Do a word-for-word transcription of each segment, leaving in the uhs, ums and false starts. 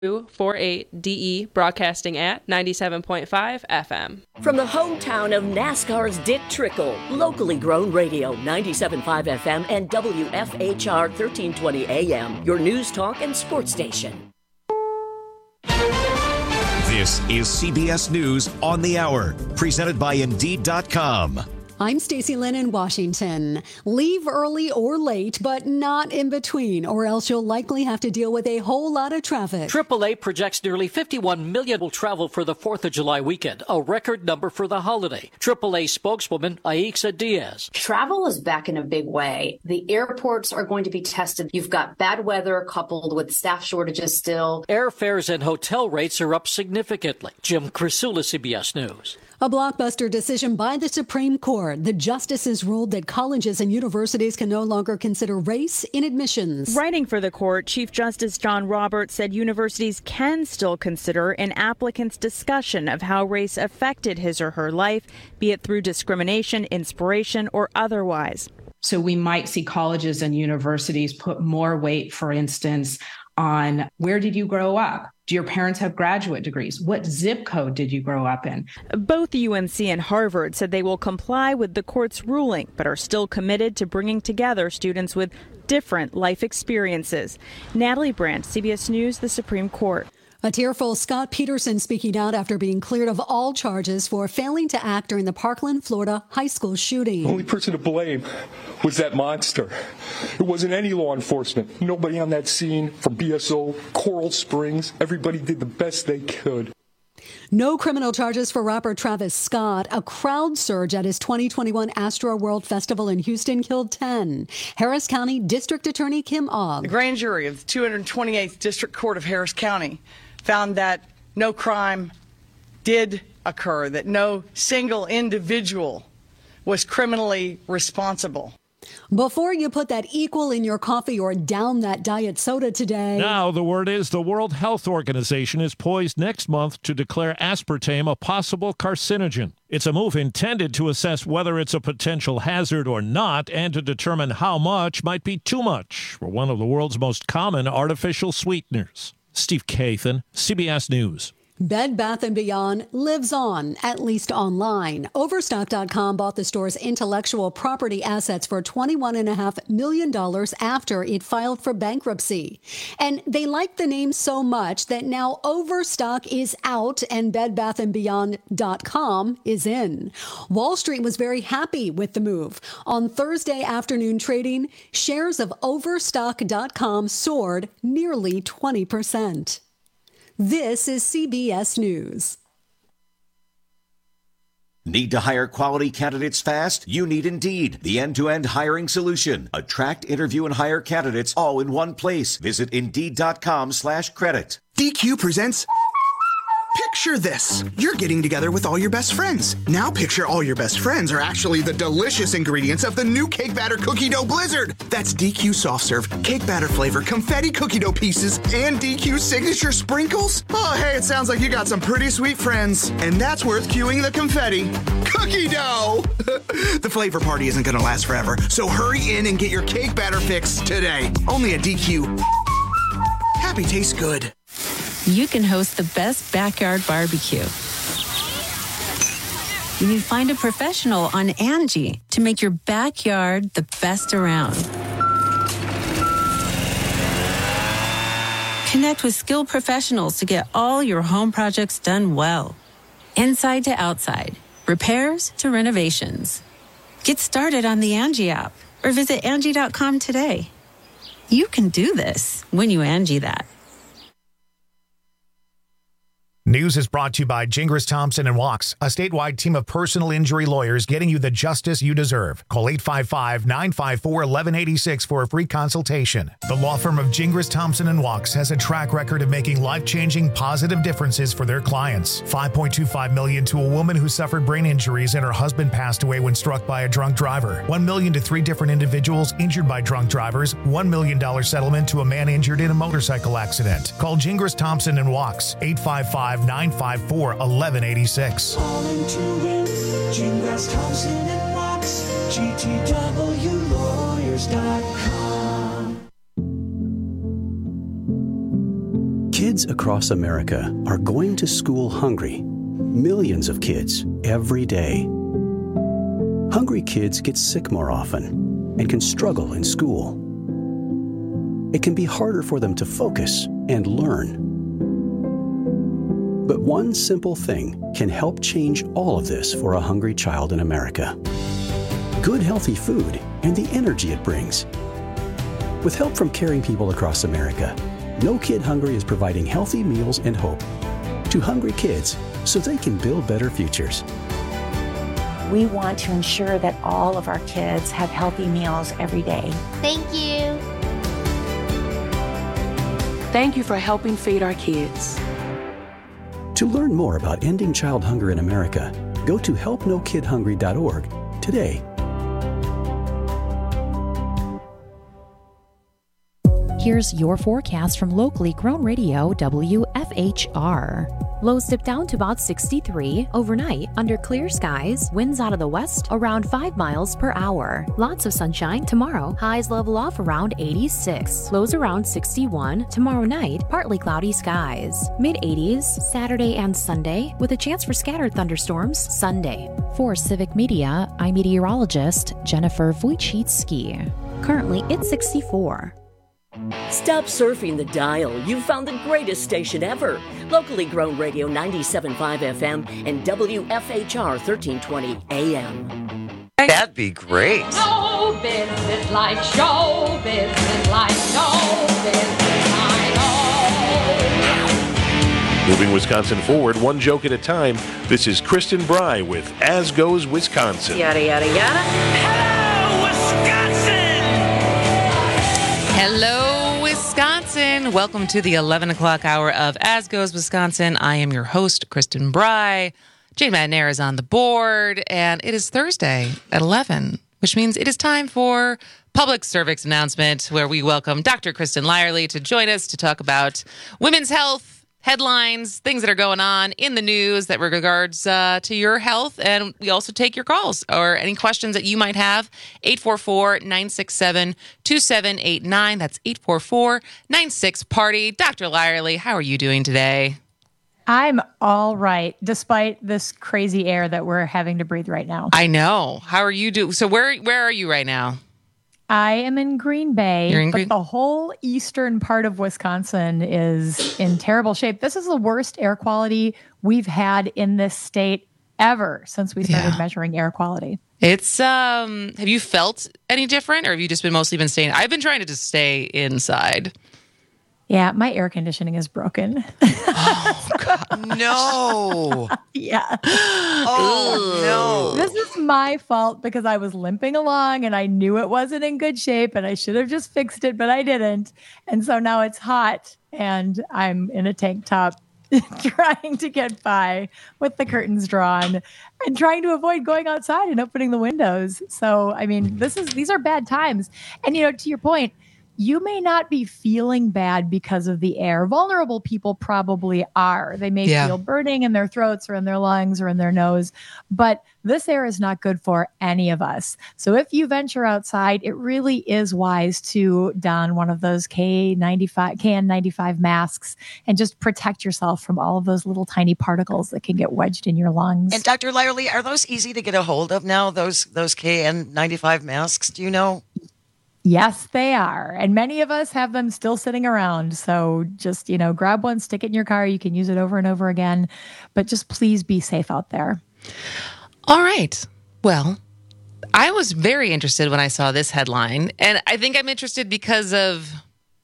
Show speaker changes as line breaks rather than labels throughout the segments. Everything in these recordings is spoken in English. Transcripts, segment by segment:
forty-eight D E, broadcasting at ninety-seven point five F M.
From the hometown of NASCAR's Dick Trickle, locally grown radio, ninety-seven point five F M and W F H R thirteen twenty A M, your news talk and sports station.
This is C B S News on the Hour, presented by Indeed dot com.
I'm Stacey Lynn in Washington. Leave early or late, but not in between, or else you'll likely have to deal with a whole lot of traffic.
triple A projects nearly fifty-one million will travel for the fourth of July weekend, a record number for the holiday. triple A spokeswoman Aixa Diaz.
Travel is back in a big way. The airports are going to be tested. You've got bad weather coupled with staff shortages still.
Airfares and hotel rates are up significantly. Jim Crisula, C B S News.
A blockbuster decision by the Supreme Court. The justices ruled that colleges and universities can no longer consider race in admissions.
Writing for the court, Chief Justice John Roberts said universities can still consider an applicant's discussion of how race affected his or her life, be it through discrimination, inspiration, or otherwise.
So we might see colleges and universities put more weight, for instance, on where did you grow up? Do your parents have graduate degrees? What zip code did you grow up in?
Both U N C and Harvard said they will comply with the court's ruling, but are still committed to bringing together students with different life experiences. Natalie Brandt, C B S News, the Supreme Court.
A tearful Scott Peterson speaking out after being cleared of all charges for failing to act during the Parkland, Florida high school shooting.
The only person to blame was that monster. It wasn't any law enforcement. Nobody on that scene from B S O, Coral Springs. Everybody did the best they could.
No criminal charges for rapper Travis Scott. A crowd surge at his twenty twenty-one Astro World Festival in Houston killed ten. Harris County District Attorney Kim Ogg.
The grand jury of the two hundred twenty-eighth District Court of Harris County found that no crime did occur, that no single individual was criminally responsible.
Before you put that Equal in your coffee or down that diet soda today.
Now the word is the World Health Organization is poised next month to declare aspartame a possible carcinogen. It's a move intended to assess whether it's a potential hazard or not and to determine how much might be too much for one of the world's most common artificial sweeteners. Steve Kathan, C B S News.
Bed Bath and Beyond lives on, at least online. Overstock dot com bought the store's intellectual property assets for twenty-one point five million dollars after it filed for bankruptcy. And they like the name so much that now Overstock is out and Bed Bath and Beyond dot com is in. Wall Street was very happy with the move. On Thursday afternoon trading, shares of Overstock dot com soared nearly twenty percent. This is C B S News.
Need to hire quality candidates fast? You need Indeed, the end-to-end hiring solution. Attract, interview, and hire candidates all in one place. Visit Indeed.com slash credit.
D Q presents... Picture this. You're getting together with all your best friends. Now picture all your best friends are actually the delicious ingredients of the new Cake Batter Cookie Dough Blizzard. That's D Q Soft Serve, Cake Batter flavor, confetti cookie dough pieces, and D Q signature sprinkles. Oh, hey, it sounds like you got some pretty sweet friends. And that's worth cueing the confetti. Cookie dough! The flavor party isn't going to last forever, so hurry in and get your Cake Batter fix today. Only at D Q. Happy tastes good.
You can host the best backyard barbecue. You find a professional on Angie to make your backyard the best around. Connect with skilled professionals to get all your home projects done well. Inside to outside, repairs to renovations. Get started on the Angie app or visit Angie dot com today. You can do this when you Angie that.
News is brought to you by Gingras Thompson and Walks, a statewide team of personal injury lawyers getting you the justice you deserve. Call eight five five, nine five four, one one eight six for a free consultation. The law firm of Gingras Thompson and Walks has a track record of making life-changing positive differences for their clients. five point two five million dollars to a woman who suffered brain injuries and her husband passed away when struck by a drunk driver. one million dollars to three different individuals injured by drunk drivers. one million dollars settlement to a man injured in a motorcycle accident. Call Gingras Thompson and Walks, eight five five, nine five four, one one eight six.
Calling to win, Gingras Thompson and Walks, G T W lawyers dot com.
Kids across America are going to school hungry. Millions of kids every day. Hungry kids get sick more often and can struggle in school. It can be harder for them to focus and learn. But one simple thing can help change all of this for a hungry child in America. Good, healthy food and the energy it brings. With help from caring people across America, No Kid Hungry is providing healthy meals and hope to hungry kids so they can build better futures.
We want to ensure that all of our kids have healthy meals every day.
Thank you.
Thank you for helping feed our kids.
To learn more about ending child hunger in America, go to help no kid hungry dot org today.
Here's your forecast from locally grown radio W F H R. Lows dip down to about sixty-three. Overnight, under clear skies, winds out of the west around five miles per hour. Lots of sunshine tomorrow. Highs level off around eighty-six. Lows around sixty-one. Tomorrow night, partly cloudy skies. mid eighties Saturday and Sunday, with a chance for scattered thunderstorms Sunday. For Civic Media, I'm meteorologist Jennifer Wojcicki. Currently, it's sixty-four.
Stop surfing the dial. You've found the greatest station ever. Locally grown radio ninety-seven point five F M and W F H R thirteen twenty A M.
That'd be great.
No business like show business, like no business I know.
Moving Wisconsin forward, one joke at a time. This is Kristen Bry with As Goes Wisconsin.
Yada, yada, yada.
Hello, Wisconsin!
Hello, Wisconsin. Welcome to the eleven o'clock hour of As Goes Wisconsin. I am your host, Kristen Bry. Jane Madnair is on the board, and it is Thursday at eleven, which means it is time for Public Service Announcement, where we welcome Doctor Kristen Lyerly to join us to talk about women's health, headlines, things that are going on in the news that regards uh, to your health. And we also take your calls or any questions that you might have. eight four four, nine six seven, two seven eight nine. That's eight four four, nine six, party. Doctor Lyerly, how are you doing today?
I'm all right, despite this crazy air that we're having to breathe right now.
I know. How are you doing? So where where are you right now?
I am in Green Bay,
You're in
but
Green-
the whole eastern part of Wisconsin is in terrible shape. This is the worst air quality we've had in this state ever since we started
Yeah.
measuring air quality.
It's, um, have you felt any different, or have you just been mostly been staying? I've been trying to just stay inside.
Yeah, my air conditioning is broken.
Oh, God. No.
Yeah.
Oh, no.
This is my fault because I was limping along and I knew it wasn't in good shape and I should have just fixed it, but I didn't. And so now it's hot and I'm in a tank top trying to get by with the curtains drawn and trying to avoid going outside and opening the windows. So, I mean, this is these are bad times. And, you know, to your point, you may not be feeling bad because of the air. Vulnerable people probably are. They may
Yeah.
feel burning in their throats or in their lungs or in their nose, but this air is not good for any of us. So if you venture outside, it really is wise to don one of those K ninety-five, K N ninety-five masks and just protect yourself from all of those little tiny particles that can get wedged in your lungs.
And Doctor Lyerly, are those easy to get a hold of now, those those K N ninety-five masks? Do you know?
Yes, they are. And many of us have them still sitting around. So just, you know, grab one, stick it in your car. You can use it over and over again. But just please be safe out there.
All right. Well, I was very interested when I saw this headline. And I think I'm interested because of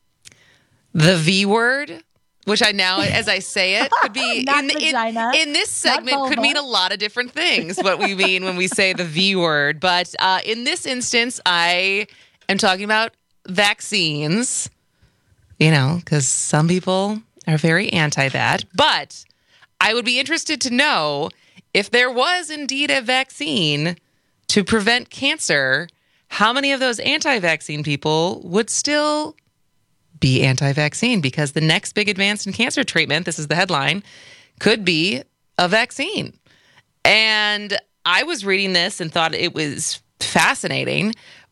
the V word, which I now, as I say it, could be
Not
in,
vagina,
in, in this
not
segment could
vulva.
mean a lot of different things, what we mean when we say the V word. But uh, in this instance, I am talking about vaccines, you know, because some people are very anti that. But I would be interested to know if there was indeed a vaccine to prevent cancer, how many of those anti-vaccine people would still be anti-vaccine? Because the next big advance in cancer treatment, this is the headline, could be a vaccine. And I was reading this and thought it was fascinating,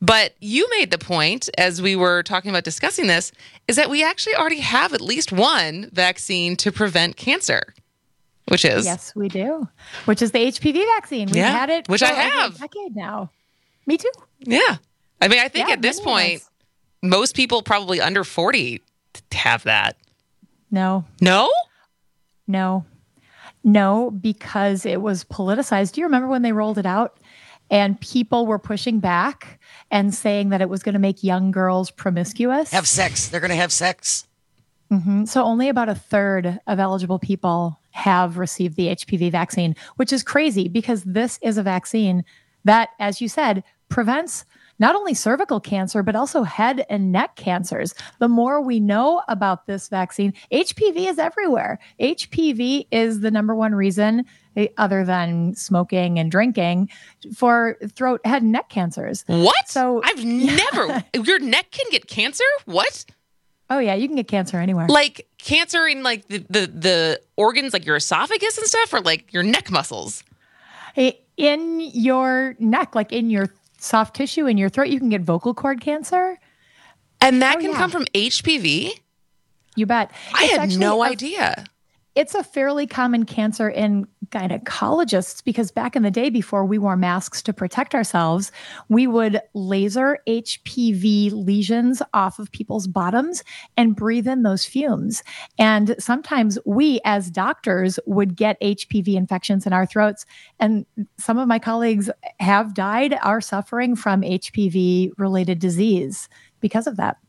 But you made the point, as we were talking about discussing this, is that we actually already have at least one vaccine to prevent cancer, which is?
Yes, we do, which is the H P V vaccine. We've
Yeah,
had it
which
for
I
over
have.
a decade now. Me too.
Yeah. I mean, I think
Yeah,
at this
many of
point,
us.
most people probably under forty have that.
No.
No?
No. No, because it was politicized. Do you remember when they rolled it out and people were pushing back and saying that it was going to make young girls promiscuous?
Have sex. They're going to have sex.
hmm So only about a third of eligible people have received the H P V vaccine, which is crazy because this is a vaccine that, as you said, prevents not only cervical cancer, but also head and neck cancers. The more we know about this vaccine, H P V is everywhere. H P V is the number one reason, eh, other than smoking and drinking, for throat, head, and neck cancers.
What?
So
I've never, your neck can get cancer? What?
Oh yeah, you can get cancer anywhere.
Like cancer in like the, the, the organs, like your esophagus and stuff, or like your neck muscles?
Eh, In your neck, like in your soft tissue in your throat, you can get vocal cord cancer.
And that
Oh,
can
yeah.
come from H P V?
You bet.
I
It's
had
actually
no
a-
idea.
It's a fairly common cancer in gynecologists because back in the day, before we wore masks to protect ourselves, we would laser H P V lesions off of people's bottoms and breathe in those fumes. And sometimes we, as doctors, would get H P V infections in our throats. And some of my colleagues have died, are suffering from H P V related disease because of that.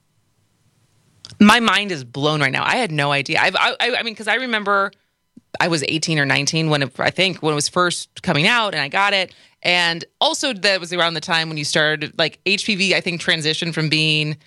My mind is blown right now. I had no idea. I've, I, I, I mean, because I remember I was eighteen or nineteen when it, I think when it was first coming out, and I got it. And also that was around the time when you started, like H P V, I think transitioned from being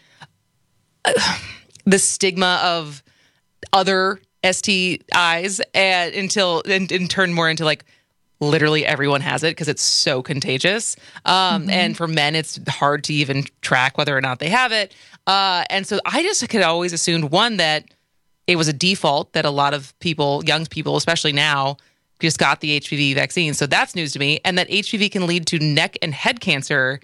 uh, the stigma of other S T Is and until and, and turned more into like literally everyone has it because it's so contagious. Um,
Mm-hmm.
And for men, it's hard to even track whether or not they have it. Uh, and so I just could always assumed, one, that it was a default that a lot of people, young people, especially now, just got the H P V vaccine. So that's news to me. And that H P V can lead to neck and head cancer.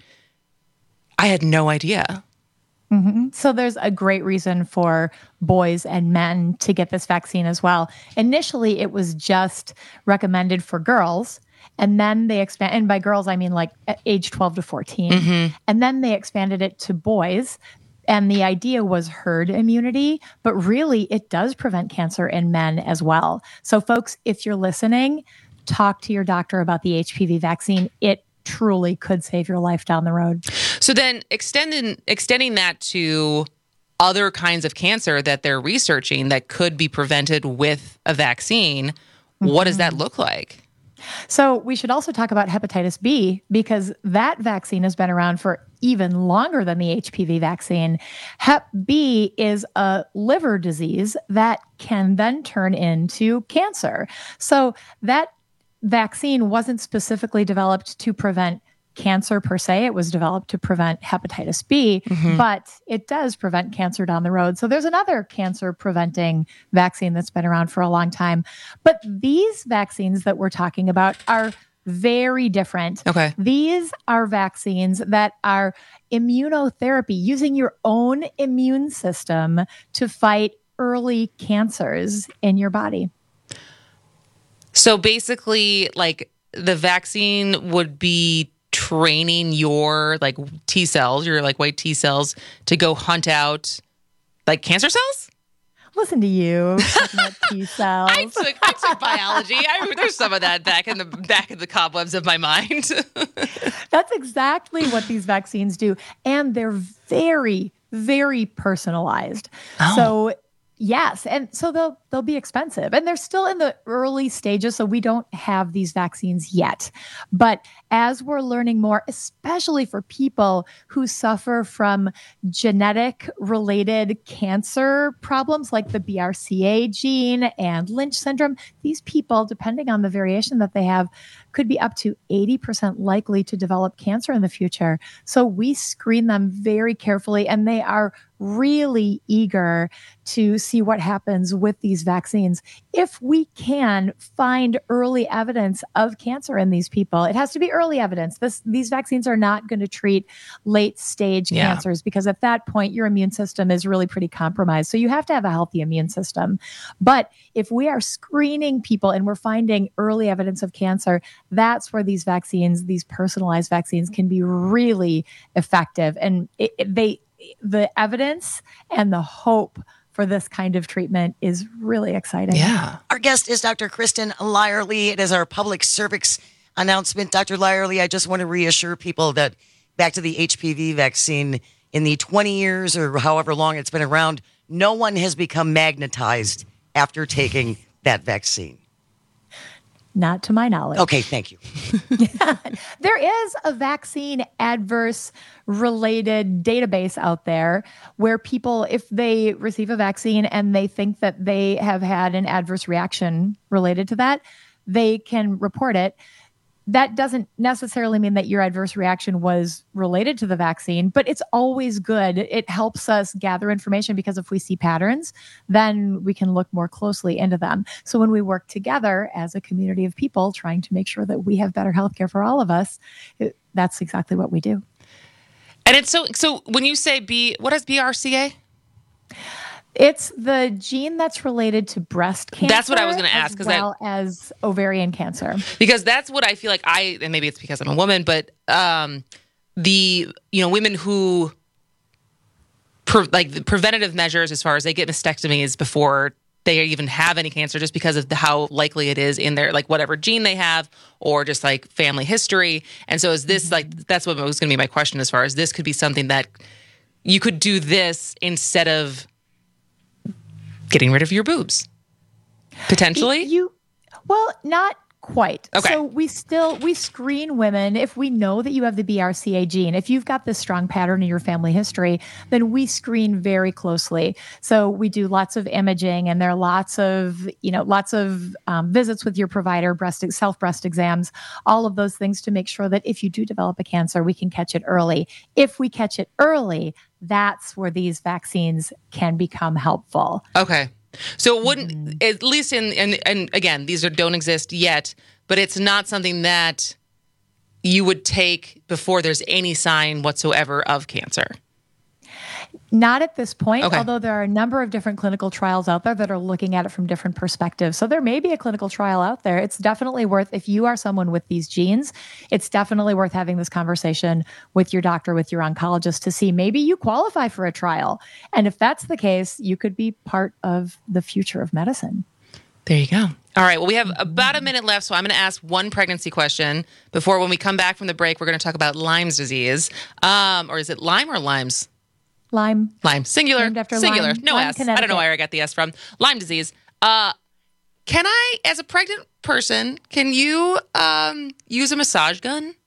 I had no idea.
Mhm. So there's a great reason for boys and men to get this vaccine as well. Initially, it was just recommended for girls. And then they expand, and by girls, I mean like at age twelve to fourteen.
Mhm.
And then they expanded it to boys. And the idea was herd immunity, but really it does prevent cancer in men as well. So folks, if you're listening, talk to your doctor about the H P V vaccine. It truly could save your life down the road.
So then extending extending that to other kinds of cancer that they're researching that could be prevented with a vaccine, what does that look like?
So we should also talk about hepatitis B because that vaccine has been around for even longer than the H P V vaccine. Hep B is a liver disease that can then turn into cancer. So that vaccine wasn't specifically developed to prevent cancer per se. It was developed to prevent hepatitis B,
Mhm.
but it does prevent cancer down the road. So there's another cancer preventing vaccine that's been around for a long time. But these vaccines that we're talking about are very different.
Okay.
These are vaccines that are immunotherapy, using your own immune system to fight early cancers in your body.
So basically, like the vaccine would be training your like T cells, your like white T cells, to go hunt out like cancer cells?
Listen to you, talking about T cells.
I took I took biology. I, there's some of that back in the back in the cobwebs of my mind.
That's exactly what these vaccines do. And they're very, very personalized.
Oh.
So yes. And so they'll they'll be expensive. And they're still in the early stages. So we don't have these vaccines yet. But as we're learning more, especially for people who suffer from genetic related cancer problems like the B R C A gene and Lynch syndrome, these people, depending on the variation that they have, could be up to eighty percent likely to develop cancer in the future. So we screen them very carefully, and they are really eager to see what happens with these vaccines if we can find early evidence of cancer in these people. It has to be early evidence. This, these vaccines are not going to treat late stage
Yeah.
cancers because at that point, your immune system is really pretty compromised. So you have to have a healthy immune system. But if we are screening people and we're finding early evidence of cancer, that's where these vaccines, these personalized vaccines, can be really effective. And it, it- they, the evidence and the hope for this kind of treatment is really exciting.
Yeah.
Our guest is Doctor Kristen Lyerly. It is our public service announcement. Doctor Lyerly, I just want to reassure people that back to the H P V vaccine, in the twenty years or however long it's been around, no one has become magnetized after taking that vaccine.
Not to my knowledge.
Okay, thank you.
There is a vaccine adverse related database out there where people, if they receive a vaccine and they think that they have had an adverse reaction related to that, they can report it. That doesn't necessarily mean that your adverse reaction was related to the vaccine, but it's always good. It helps us gather information because if we see patterns, then we can look more closely into them. So when we work together as a community of people trying to make sure that we have better healthcare for all of us, it, that's exactly what we do.
And it's so, so when you say B, what is B R C A?
It's the gene that's related to breast cancer.
That's what I was going to ask.
As
'cause
well
I,
as ovarian cancer.
Because that's what I feel like I, and maybe it's because I'm a woman, but um, the, you know, women who, pre- like the preventative measures as far as they get mastectomies before they even have any cancer, just because of the, how likely it is in their, like whatever gene they have or just like family history. And so is this mm-hmm. like, that's what was going to be my question as far as this could be something that you could do this instead of getting rid of your boobs, potentially?
You, well, not quite.
Okay.
So we still, we screen women. If we know that you have the B R C A gene, if you've got this strong pattern in your family history, then we screen very closely. So we do lots of imaging and there are lots of, you know, lots of um, visits with your provider, breast, self breast exams, all of those things to make sure that if you do develop a cancer, we can catch it early. If we catch it early, that's where these vaccines can become helpful.
Okay. So it wouldn't, mm-hmm. at least in, and, and again, these are, don't exist yet, but it's not something that you would take before there's any sign whatsoever of cancer.
Not at this point,
Okay.
although there are a number of different clinical trials out there that are looking at it from different perspectives. So there may be a clinical trial out there. It's definitely worth, if you are someone with these genes, it's definitely worth having this conversation with your doctor, with your oncologist to see maybe you qualify for a trial. And if that's the case, you could be part of the future of medicine.
There you go. All right. Well, we have about a minute left, so I'm going to ask one pregnancy question before when we come back from the break, we're going to talk about Lyme's disease. Um, or is it Lyme or Lyme's?
Lyme.
Lyme. Singular.
Named after
Singular.
Lyme.
No
Lyme,
S. I don't know
Connecticut.
where I got the S from. Lyme disease. Uh, can I, as a pregnant person, can you um, use a massage gun?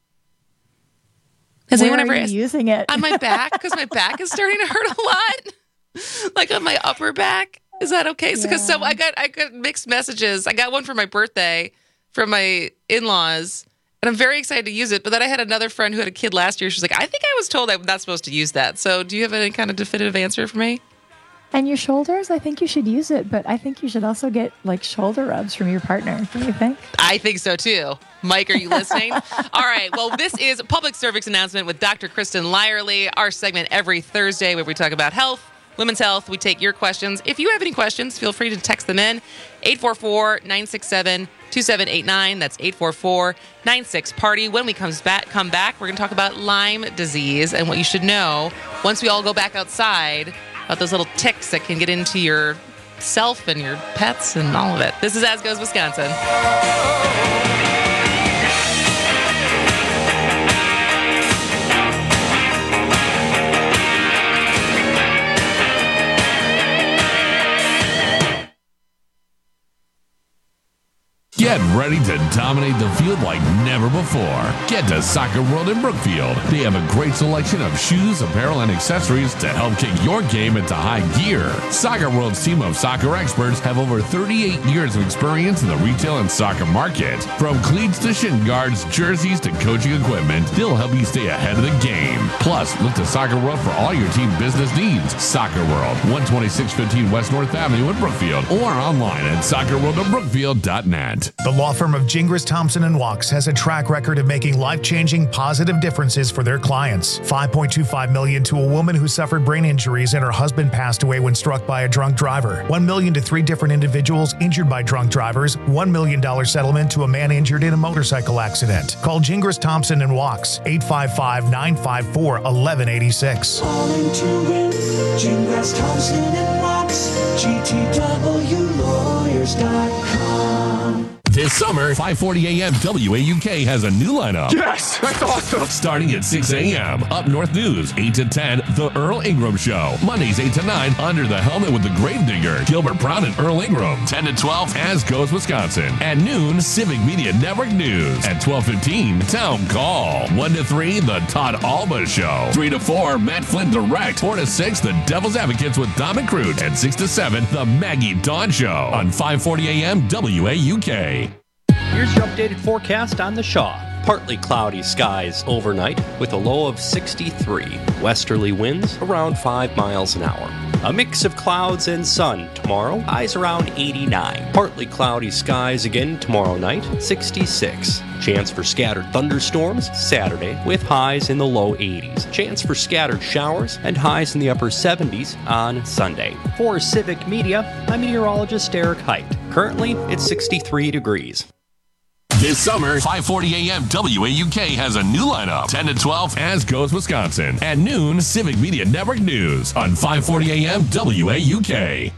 Has
Where
anyone
are
ever
you
asked-
using it?
on my back? Because my back is starting to hurt a lot. Like on my upper back. Is that okay? Because
Yeah.
so I got I got mixed messages. I got one for my birthday from my in-laws, and I'm very excited to use it. But then I had another friend who had a kid last year. She's like, I think I was told I'm not supposed to use that. So do you have any kind of definitive answer for me?
And your shoulders, I think you should use it, but I think you should also get like shoulder rubs from your partner. Don't you think?
I think so too. Mike, are you listening? All right. Well, this is a public service announcement with Doctor Kristen Lyerly, our segment every Thursday where we talk about health, women's health. We take your questions. If you have any questions, feel free to text them in. eight four four, nine six seven, two seven eight nine. That's eight four four, nine six, party. When we comes back, come back, we're going to talk about Lyme disease and what you should know once we all go back outside about those little ticks that can get into your self and your pets and all of it. This is As Goes Wisconsin.
Get ready to dominate the field like never before. Get to Soccer World in Brookfield. They have a great selection of shoes, apparel, and accessories to help kick your game into high gear. Soccer World's team of soccer experts have over thirty-eight years of experience in the retail and soccer market. From cleats to shin guards, jerseys to coaching equipment, they'll help you stay ahead of the game. Plus, look to Soccer World for all your team business needs. Soccer World, one twenty-six fifteen West North Avenue in Brookfield, or online at soccer world of brookfield dot net.
The law firm of Gingras, Thompson and Walks has a track record of making life-changing positive differences for their clients. five point two five million dollars to a woman who suffered brain injuries and her husband passed away when struck by a drunk driver. one million dollars to three different individuals injured by drunk drivers. one million dollars settlement to a man injured in a motorcycle accident. Call Gingras, Thompson and Walks, eight five five, nine five four, one one eight six.
Calling to win, Gingras, Thompson and Walks, G T W lawyers dot com.
This summer, five forty a.m. W A U K has a new lineup.
Yes, that's awesome.
Starting at six a.m. Up North News, eight to ten, The Earl Ingram Show. Mondays, eight to nine, Under the Helmet with the Gravedigger, Gilbert Brown and Earl Ingram. ten to twelve, As Goes Wisconsin. At noon, Civic Media Network News. At twelve fifteen, Town Call. one to three, The Todd Alba Show. three to four, Matt Flynn Direct. four to six, The Devil's Advocates with Dom and Crute. And six to seven, The Maggie Dawn Show. On five forty a.m. W A U K.
Here's your updated forecast on the Shaw. Partly cloudy skies overnight with a low of sixty-three. Westerly winds around five miles an hour. A mix of clouds and sun tomorrow, highs around eighty-nine. Partly cloudy skies again tomorrow night, sixty-six. Chance for scattered thunderstorms Saturday with highs in the low eighties. Chance for scattered showers and highs in the upper seventies on Sunday. For Civic Media, I'm meteorologist Eric Height. Currently, it's sixty-three degrees.
This summer, five forty a.m. W A U K has a new lineup. ten to twelve, As Goes Wisconsin. At noon, Civic Media Network News. On five forty a.m. W A U K.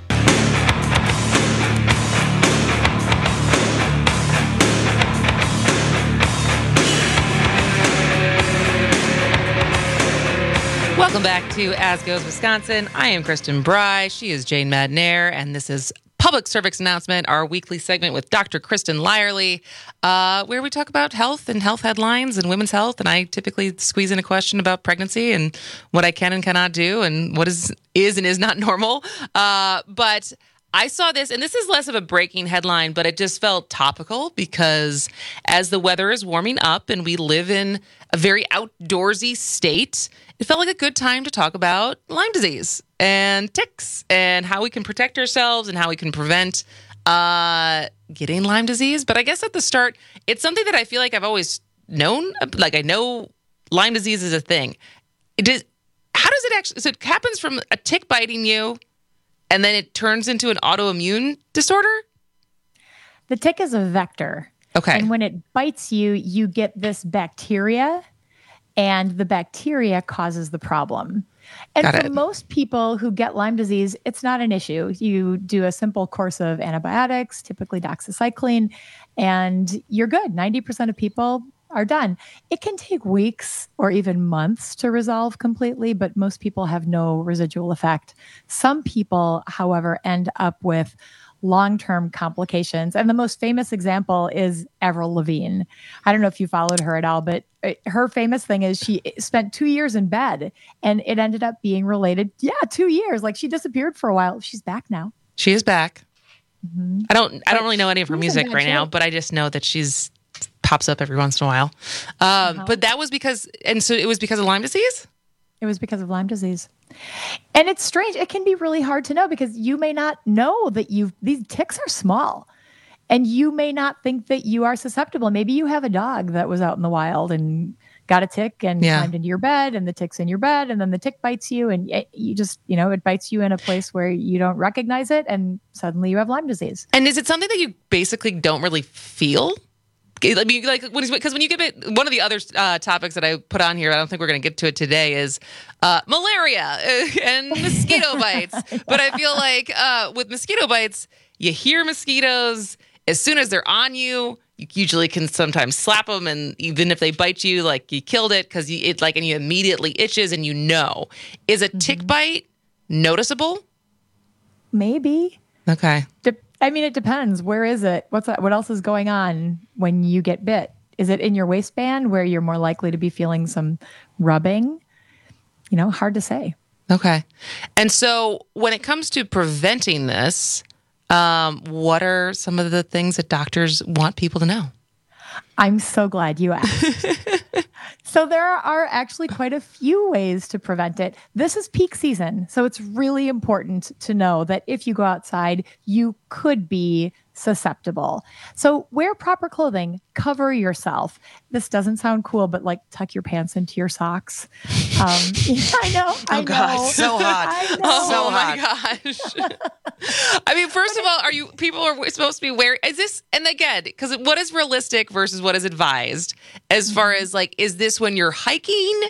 Welcome back to As Goes Wisconsin. I am Kristen Bry. She is Jane Madnair, and this is Public Service Announcement, our weekly segment with Doctor Kristen Lyerly, uh, where we talk about health and health headlines and women's health. And I typically squeeze in a question about pregnancy and what I can and cannot do and what is is and is not normal. Uh, but I saw this, and this is less of a breaking headline, but it just felt topical because as the weather is warming up and we live in a very outdoorsy state, it felt like a good time to talk about Lyme disease and ticks and how we can protect ourselves and how we can prevent uh, getting Lyme disease. But I guess at the start, it's something that I feel like I've always known. Like I know Lyme disease is a thing. It is, how does it actually, so it happens from a tick biting you and then it turns into an autoimmune disorder?
The tick is a vector.
Okay.
And when it bites you, you get this bacteria, and the bacteria causes the problem. And
Got
for
it.
most people who get Lyme disease, it's not an issue. You do a simple course of antibiotics, typically doxycycline, and you're good. ninety percent of people are done. It can take weeks or even months to resolve completely, but most people have no residual effect. Some people, however, end up with long-term complications. And the most famous example is Avril Lavigne. I don't know if you followed her at all, but her famous thing is she spent two years in bed and it ended up being related. Yeah, two years. Like she disappeared for a while. She's back now.
She is back.
Mm-hmm.
I don't I don't really know any of her
She's
music
in
right
bad
now,
shape.
but I just know that she's pops up every once in a while. Um,
Uh-huh.
But that was because, and so it was because of Lyme disease?
It was because of Lyme disease. And it's strange. It can be really hard to know because you may not know that you've, these ticks are small and you may not think that you are susceptible. Maybe you have a dog that was out in the wild and got a tick and
Yeah.
climbed into your bed and the tick's in your bed and then the tick bites you and y- you just, you know, it bites you in a place where you don't recognize it and suddenly you have Lyme disease.
And is it something that you basically don't really feel? I mean, like, because when you give it, one of the other uh, topics that I put on here, I don't think we're going to get to it today, is uh, malaria and mosquito bites. But I feel like uh, with mosquito bites, you hear mosquitoes. As soon as they're on you, you usually can sometimes slap them. And even if they bite you, like you killed it because it like, and you immediately itches and you know. Is a tick bite noticeable?
Maybe.
Okay.
De- I mean, it depends. Where is it? What's that? What else is going on when you get bit? Is it in your waistband where you're more likely to be feeling some rubbing? You know, hard to say.
Okay. And so when it comes to preventing this, um, what are some of the things that doctors want people to know?
I'm so glad you asked. So there are actually quite a few ways to prevent it. This is peak season, so it's really important to know that if you go outside, you could be susceptible. So wear proper clothing, cover yourself. This doesn't sound cool, but like tuck your pants into your socks. Um, I know.
Oh,
I
God,
know.
so hot.
I know.
So
Oh
hot.
my gosh. I mean, first of all, are you people are supposed to be wearing, is this, and again, because what is realistic versus what is advised as far as like, is this when you're hiking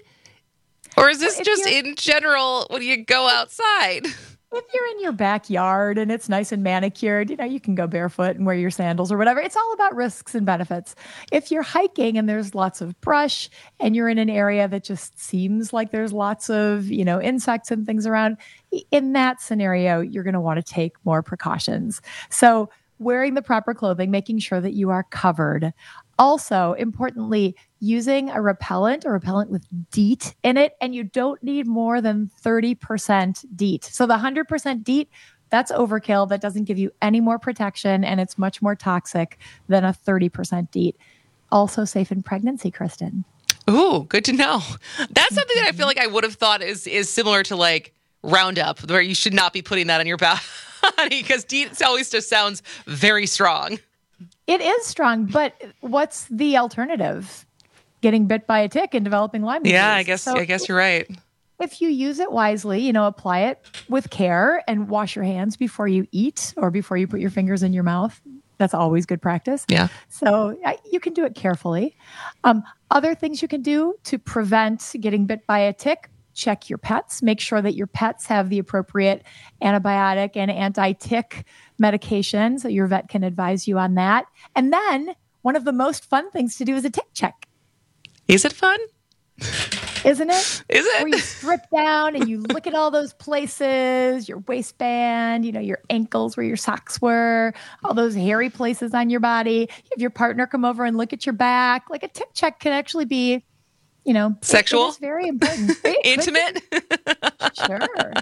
or is this
Well, if
just
you're-
in general when you go outside?
If you're in your backyard and it's nice and manicured, you know, you can go barefoot and wear your sandals or whatever. It's all about risks and benefits. If you're hiking and there's lots of brush and you're in an area that just seems like there's lots of, you know, insects and things around, in that scenario, you're going to want to take more precautions. So wearing the proper clothing, making sure that you are covered. Also, importantly, using a repellent or repellent with DEET in it, and you don't need more than thirty percent DEET. So the one hundred percent DEET, that's overkill. That doesn't give you any more protection, and it's much more toxic than a thirty percent DEET. Also safe in pregnancy, Kristen.
Ooh, good to know. That's something that I feel like I would have thought is is similar to like Roundup, where you should not be putting that on your body because DEET always just sounds very strong.
It is strong, but what's the alternative? Getting bit by a tick and developing Lyme disease.
Yeah, I guess
So
I guess you're right.
if you use it wisely, you know, apply it with care and wash your hands before you eat or before you put your fingers in your mouth. That's always good practice.
Yeah.
So uh, you can do it carefully. Um, other things you can do to prevent getting bit by a tick: check your pets. Make sure that your pets have the appropriate antibiotic and anti-tick medication, so your vet can advise you on that. And then one of the most fun things to do is a tick check.
Is it fun?
Isn't it?
Is it?
Where you strip down and you look at all those places, your waistband, you know, your ankles where your socks were, all those hairy places on your body. You have your partner come over and look at your back. Like a tick check can actually be, you know,
sexual.
It, it is very important. It
Intimate.
Sure.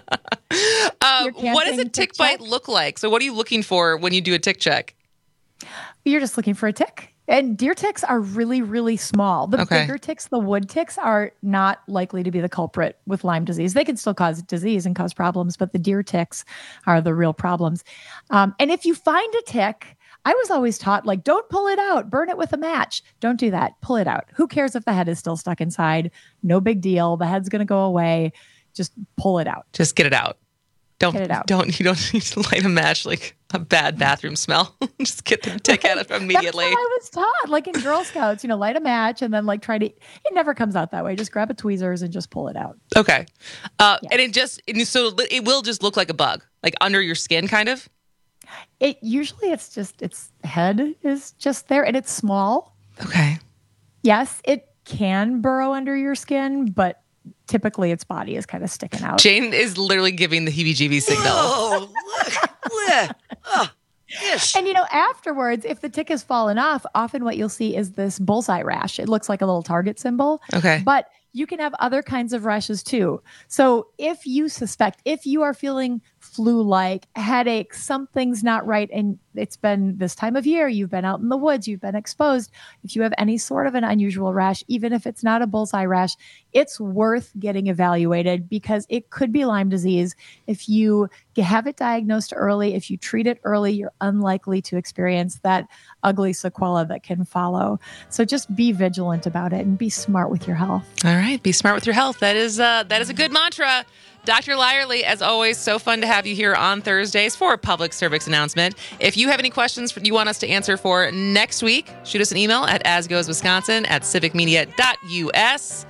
Uh,
You're
what does a
camping
tick
tick
bite
check?
look like? So what are you looking for when you do a tick check?
You're just looking for a tick. And deer ticks are really, really small. The
Okay.
bigger ticks, the wood ticks, are not likely to be the culprit with Lyme disease. They can still cause disease and cause problems, but the deer ticks are the real problems. Um, and if you find a tick, I was always taught, like, don't pull it out, burn it with a match. Don't do that. Pull it out. Who cares if the head is still stuck inside? No big deal. The head's going to go away. Just pull it out.
Just get it out. Don't
Get it out.
don't you don't need to light a match like a bad bathroom smell. Just get the tick out of it immediately.
That's what I was taught, like in Girl Scouts, you know, light a match and then like try to, it never comes out that way. Just grab a tweezers and just pull it out.
Okay. Uh, And it just, and so it will just look like a bug, like under your skin kind of?
It usually it's just, its head is just there and it's small.
Okay.
Yes, it can burrow under your skin, but typically its body is kind of sticking out.
Jane is literally giving the heebie-jeebie signal.
Oh, look. look. Oh, yes.
And you know, afterwards, if the tick has fallen off, often what you'll see is this bullseye rash. It looks like a little target symbol.
Okay.
But you can have other kinds of rashes too. So if you suspect, if you are feeling flu-like, headache, something's not right, and it's been this time of year, you've been out in the woods, you've been exposed, if you have any sort of an unusual rash, even if it's not a bullseye rash, it's worth getting evaluated because it could be Lyme disease. If you have it diagnosed early, if you treat it early, you're unlikely to experience that ugly sequela that can follow. So just be vigilant about it and be smart with your health.
All right. Be smart with your health. That is uh, that is a good mantra. Doctor Lyerly, as always, so fun to have you here on Thursdays for a public service announcement. If you have any questions you want us to answer for next week, shoot us an email at asgoeswisconsin at civicmedia dot u s.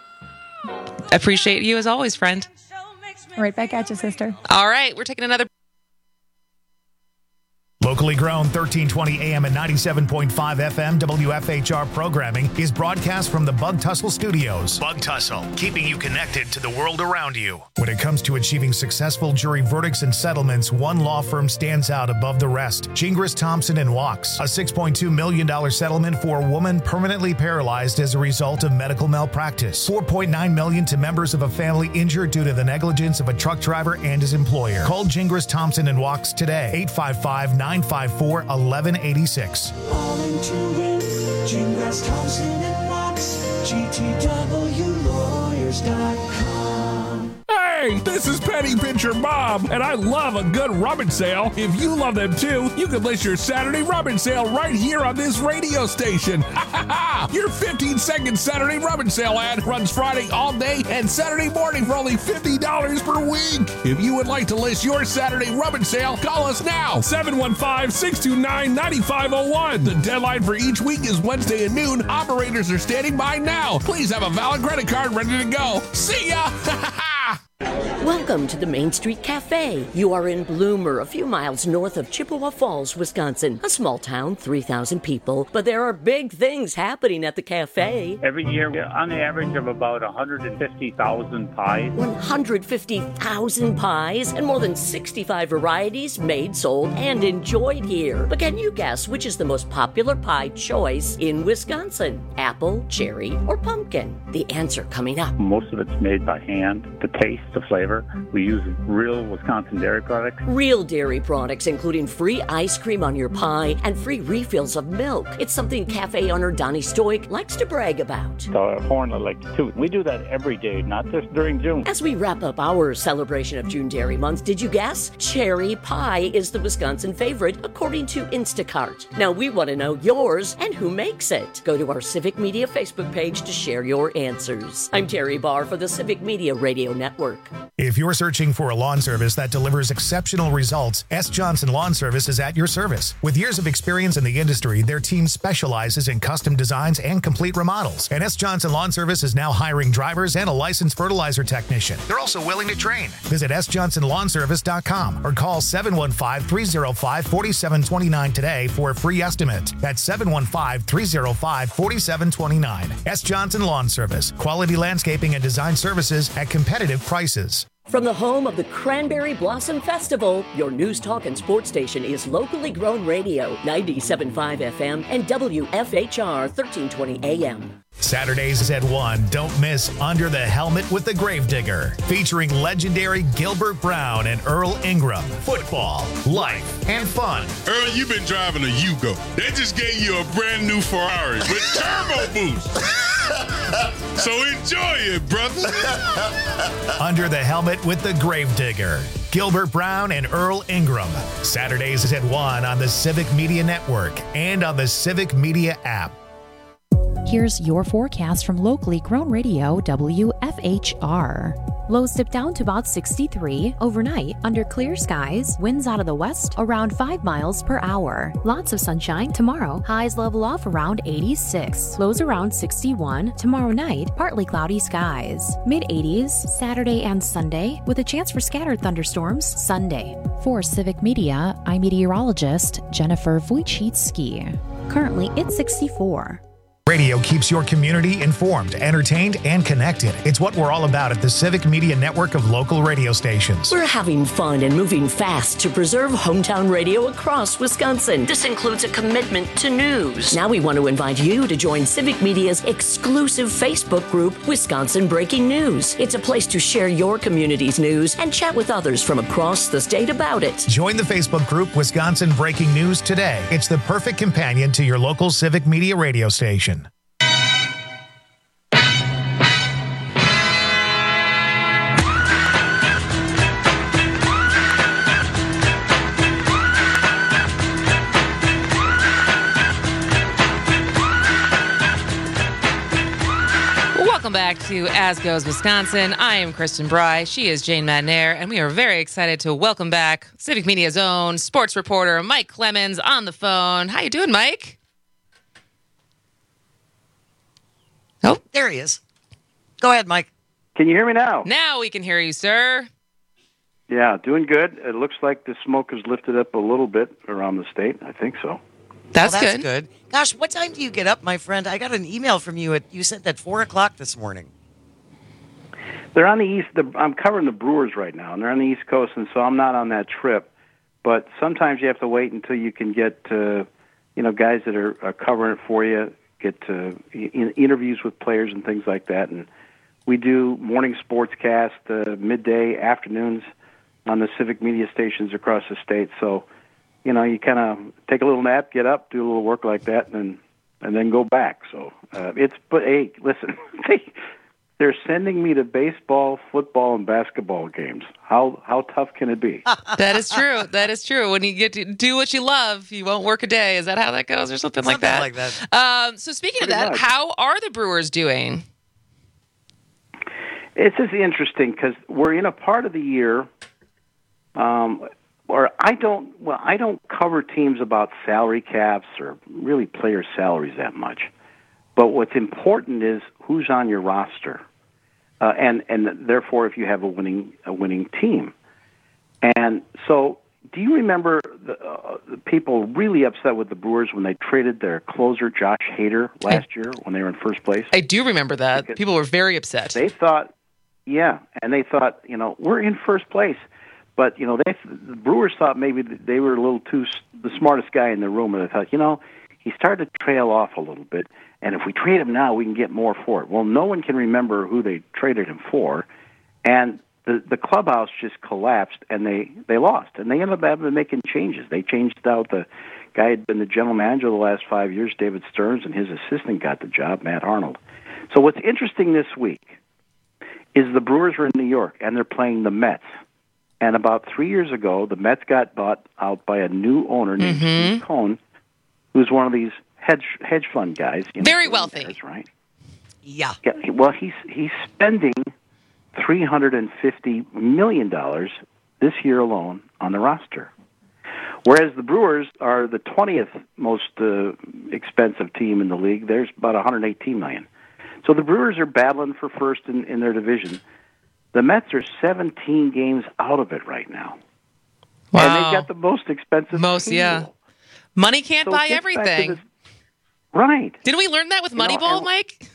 Appreciate you as always, friend.
Right back at you, sister.
All right. We're taking another
Locally grown thirteen twenty A M and ninety-seven point five F M W F H R programming is broadcast from the Bug Tussle Studios. Bug Tussle, keeping you connected to the world around you. When it comes to achieving successful jury verdicts and settlements, one law firm stands out above the rest. Gingras, Thompson and Wachs. A six point two million dollars settlement for a woman permanently paralyzed as a result of medical malpractice. four point nine million dollars to members of a family injured due to the negligence of a truck driver and his employer. Call Gingras, Thompson and Wachs today. eight five five, nine five four, one one eight six.
All into win. Gingras, Thompson and Wachs. G T W lawyers dot com.
Hey, this is Petty Pitcher Bob, and I love a good rummage sale. If you love them too, you can list your Saturday rummage sale right here on this radio station. Ha ha ha! Your fifteen second Saturday rummage sale ad runs Friday all day and Saturday morning for only fifty dollars per week. If you would like to list your Saturday rummage sale, call us now, seven one five, six two nine, nine five zero one. The deadline for each week is Wednesday at noon. Operators are standing by now. Please have a valid credit card ready to go. See ya!
Welcome to the Main Street Cafe. You are in Bloomer, a few miles north of Chippewa Falls, Wisconsin. A small town, three thousand people, but there are big things happening at the cafe.
Every year, on the average of about one hundred fifty thousand pies.
one hundred fifty thousand pies and more than sixty-five varieties made, sold, and enjoyed here. But can you guess which is the most popular pie choice in Wisconsin? Apple, cherry, or pumpkin? The answer coming up.
Most of it's made by hand. The taste, the flavor. We use real Wisconsin dairy products.
Real dairy products, including free ice cream on your pie and free refills of milk. It's something cafe owner Donnie Stoic likes to brag about.
So a horn I like to toot. We do that every day, not just during June.
As we wrap up our celebration of June Dairy Month, did you guess? Cherry pie is the Wisconsin favorite, according to Instacart. Now we want to know yours and who makes it. Go to our Civic Media Facebook page to share your answers. I'm Terry Barr for the Civic Media Radio Network.
If you're searching for a lawn service that delivers exceptional results, S. Johnson Lawn Service is at your service. With years of experience in the industry, their team specializes in custom designs and complete remodels. And S. Johnson Lawn Service is now hiring drivers and a licensed fertilizer technician. They're also willing to train. Visit s johnson lawn service dot com or call seven one five, three oh five, four seven two nine today for a free estimate. That's seven one five, three oh five, four seven two nine. S. Johnson Lawn Service. Quality landscaping and design services at competitive prices.
From the home of the Cranberry Blossom Festival, your news, talk, and sports station is locally grown radio, ninety-seven point five F M and W F H R thirteen twenty A M.
Saturdays at one, don't miss Under the Helmet with the Gravedigger, featuring legendary Gilbert Brown and Earl Ingram. Football, life, and fun.
Earl, you've been driving a Yugo. They just gave you a brand new Ferrari with turbo boost. So enjoy it, brother.
Under the Helmet with the Gravedigger, Gilbert Brown and Earl Ingram. Saturdays at one on the Civic Media Network and on the Civic Media app.
Here's your forecast from locally grown radio W F H R. Lows dip down to about sixty-three overnight under clear skies. Winds out of the west around five miles per hour. Lots of sunshine tomorrow. Highs level off around eighty-six. Lows around sixty-one. Tomorrow night, partly cloudy skies. mid eighties Saturday and Sunday with a chance for scattered thunderstorms Sunday. For Civic Media, I'm meteorologist Jennifer Wojcicki. Currently, it's sixty-four.
Radio keeps your community informed, entertained, and connected. It's what we're all about at the Civic Media Network of local radio stations.
We're having fun and moving fast to preserve hometown radio across Wisconsin. This includes a commitment to news. Now we want to invite you to join Civic Media's exclusive Facebook group, Wisconsin Breaking News. It's a place to share your community's news and chat with others from across the state about it.
Join the Facebook group Wisconsin Breaking News today. It's the perfect companion to your local Civic Media radio station.
Welcome back to As Goes Wisconsin. I am Kristen Bry. She is Jane Madnair, and we are very excited to welcome back Civic Media's own sports reporter Mike Clemens on the phone. How you doing, Mike?
Oh, there he is. Go ahead, Mike.
Can you hear me now?
Now we can hear you, sir.
Yeah, doing good. It looks like the smoke has lifted up a little bit around the state. I think so.
That's,
well, that's
good.
good. Gosh, what time do you get up, my friend? I got an email from you. At you said at four o'clock this morning.
They're on the east. The, I'm covering the Brewers right now, and they're on the East Coast, and so I'm not on that trip. But sometimes you have to wait until you can get, uh, you know, guys that are, are covering it for you, get uh, in, interviews with players and things like that. And we do morning sportscast, uh, midday, afternoons on the civic media stations across the state. So, you know, you kind of take a little nap, get up, do a little work like that, and then and then go back. So uh, it's but hey, listen, they they're sending me to baseball, football, and basketball games. How how tough can it be?
That is true. That is true. When you get to do what you love, you won't work a day. Is that how that goes, or something, something like that?
Like that.
Um, so speaking
Pretty
of that,
much.
how are the Brewers doing?
It's just interesting because we're in a part of the year, um, or I don't. Well, I don't cover teams about salary caps or really player salaries that much. But what's important is who's on your roster, uh, and and therefore if you have a winning a winning team. And so, do you remember the, uh, the people really upset with the Brewers when they traded their closer Josh Hader last year when they were in first place?
I do remember that. Because people were very upset.
They thought, yeah, and they thought, you know, we're in first place. But, you know, they, the Brewers thought maybe they were a little too the smartest guy in the room, and they thought, you know, he started to trail off a little bit, and if we trade him now, we can get more for it. Well, no one can remember who they traded him for, and the the clubhouse just collapsed, and they, they lost, and they ended up having to making changes. They changed out the guy who had been the general manager the last five years, David Stearns, and his assistant got the job, Matt Arnold. So what's interesting this week is the Brewers are in New York, and they're playing the Mets. And about three years ago, the Mets got bought out by a new owner named
Mm-hmm.
Steve Cohen, who's one of these hedge hedge fund guys. You know,
Very wealthy.
billionaires, right?
Yeah.
Yeah. Well, he's he's spending three hundred and fifty million dollars this year alone on the roster, whereas the Brewers are the twentieth most uh, expensive team in the league. There's about one hundred eighteen million dollars. So the Brewers are battling for first in, in their division. The Mets are seventeen games out of it right now.
Wow.
And they've got the most expensive
Most,
team.
yeah. Money can't
So
buy
it gets back to
everything.
this- Right.
Didn't we learn that with
You know,
Moneyball,
and-
Mike?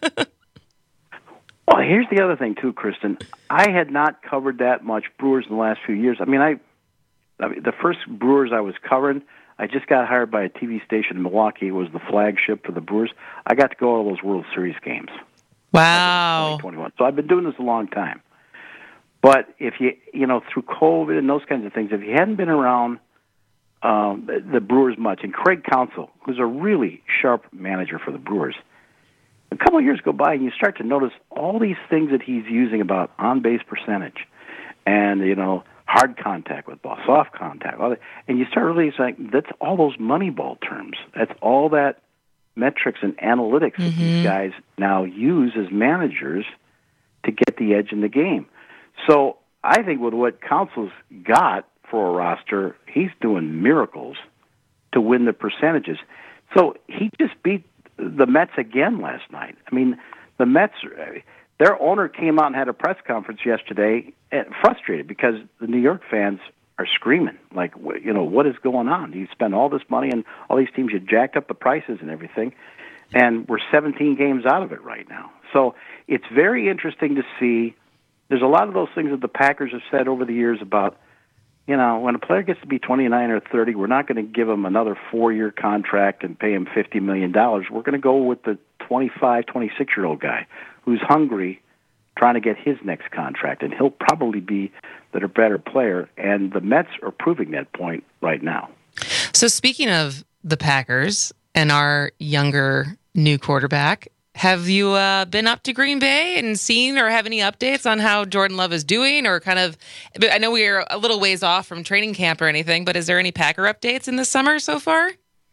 Well, here's the other thing, too, Kristen. I had not covered that much Brewers in the last few years. I mean, I, I mean, the first Brewers I was covering, I just got hired by a T V station in Milwaukee. It was the flagship for the Brewers. I got to go to all those World Series games.
Wow.
twenty twenty-one. So I've been doing this a long time. But if you, you know, through COVID and those kinds of things, if you hadn't been around um, the, the Brewers much, and Craig Counsell, who's a really sharp manager for the Brewers, a couple of years go by and you start to notice all these things that he's using about on-base percentage and, you know, hard contact with ball, soft contact, all that, and you start really saying, that's all those Moneyball terms. That's all that metrics and analytics that these guys now use as managers to get the edge in the game. So I think with what Counsell's got for a roster, he's doing miracles to win the percentages. So he just beat the Mets again last night. I mean, the Mets, their owner came out and had a press conference yesterday, frustrated because the New York fans are screaming, like, you know, what is going on? You spend all this money and all these teams, you jacked up the prices and everything, and we're seventeen games out of it right now. So it's very interesting to see. There's a lot of those things that the Packers have said over the years about, you know, when a player gets to be twenty-nine or thirty, we're not going to give him another four-year contract and pay him fifty million dollars. We're going to go with the twenty-five, twenty-six-year-old guy who's hungry, trying to get his next contract, and he'll probably be the better player, and the Mets are proving that point right now.
So speaking of the Packers and our younger new quarterback, have you uh, been up to Green Bay and seen or have any updates on how Jordan Love is doing, or kind of, I know we are a little ways off from training camp or anything, but is there any Packer updates in the summer so far?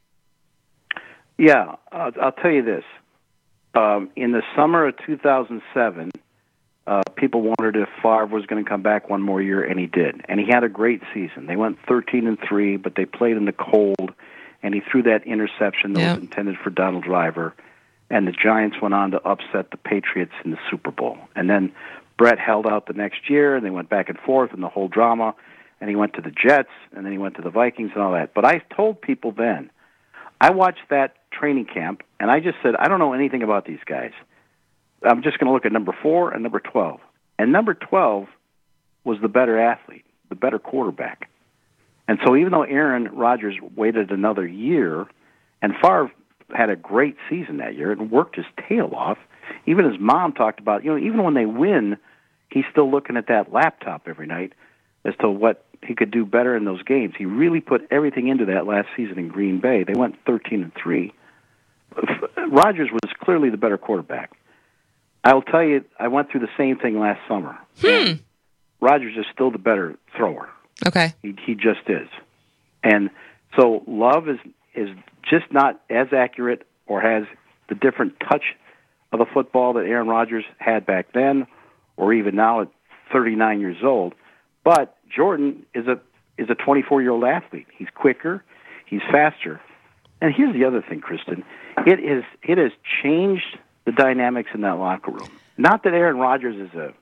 Yeah, uh, I'll tell you this. Um, in the summer of two thousand seven, uh, people wondered if Favre was going to come back one more year, and he did. And he had a great season. They went thirteen and three, but they played in the cold, and he threw that interception that
Yep.
was intended for Donald Driver. And the Giants went on to upset the Patriots in the Super Bowl. And then Brett held out the next year, and they went back and forth and the whole drama, and he went to the Jets, and then he went to the Vikings and all that. But I told people then, I watched that training camp, and I just said, I don't know anything about these guys. I'm just going to look at number four and number twelve. And number twelve was the better athlete, the better quarterback. And so even though Aaron Rodgers waited another year, and Favre had a great season that year and worked his tail off, even his mom talked about, you know, even when they win, he's still looking at that laptop every night as to what he could do better in those games. He really put everything into that last season in Green Bay. They went thirteen and three. Rodgers was clearly the better quarterback. I'll tell you, I went through the same thing last summer.
Hmm.
Rodgers is still the better thrower.
Okay.
He, he just is. And so Love is is just not as accurate or has the different touch of the football that Aaron Rodgers had back then, or even now at thirty-nine years old. But Jordan is a is a twenty-four-year-old athlete. He's quicker, he's faster. And here's the other thing, Kristen. It is it has changed the dynamics in that locker room. Not that Aaron Rodgers is a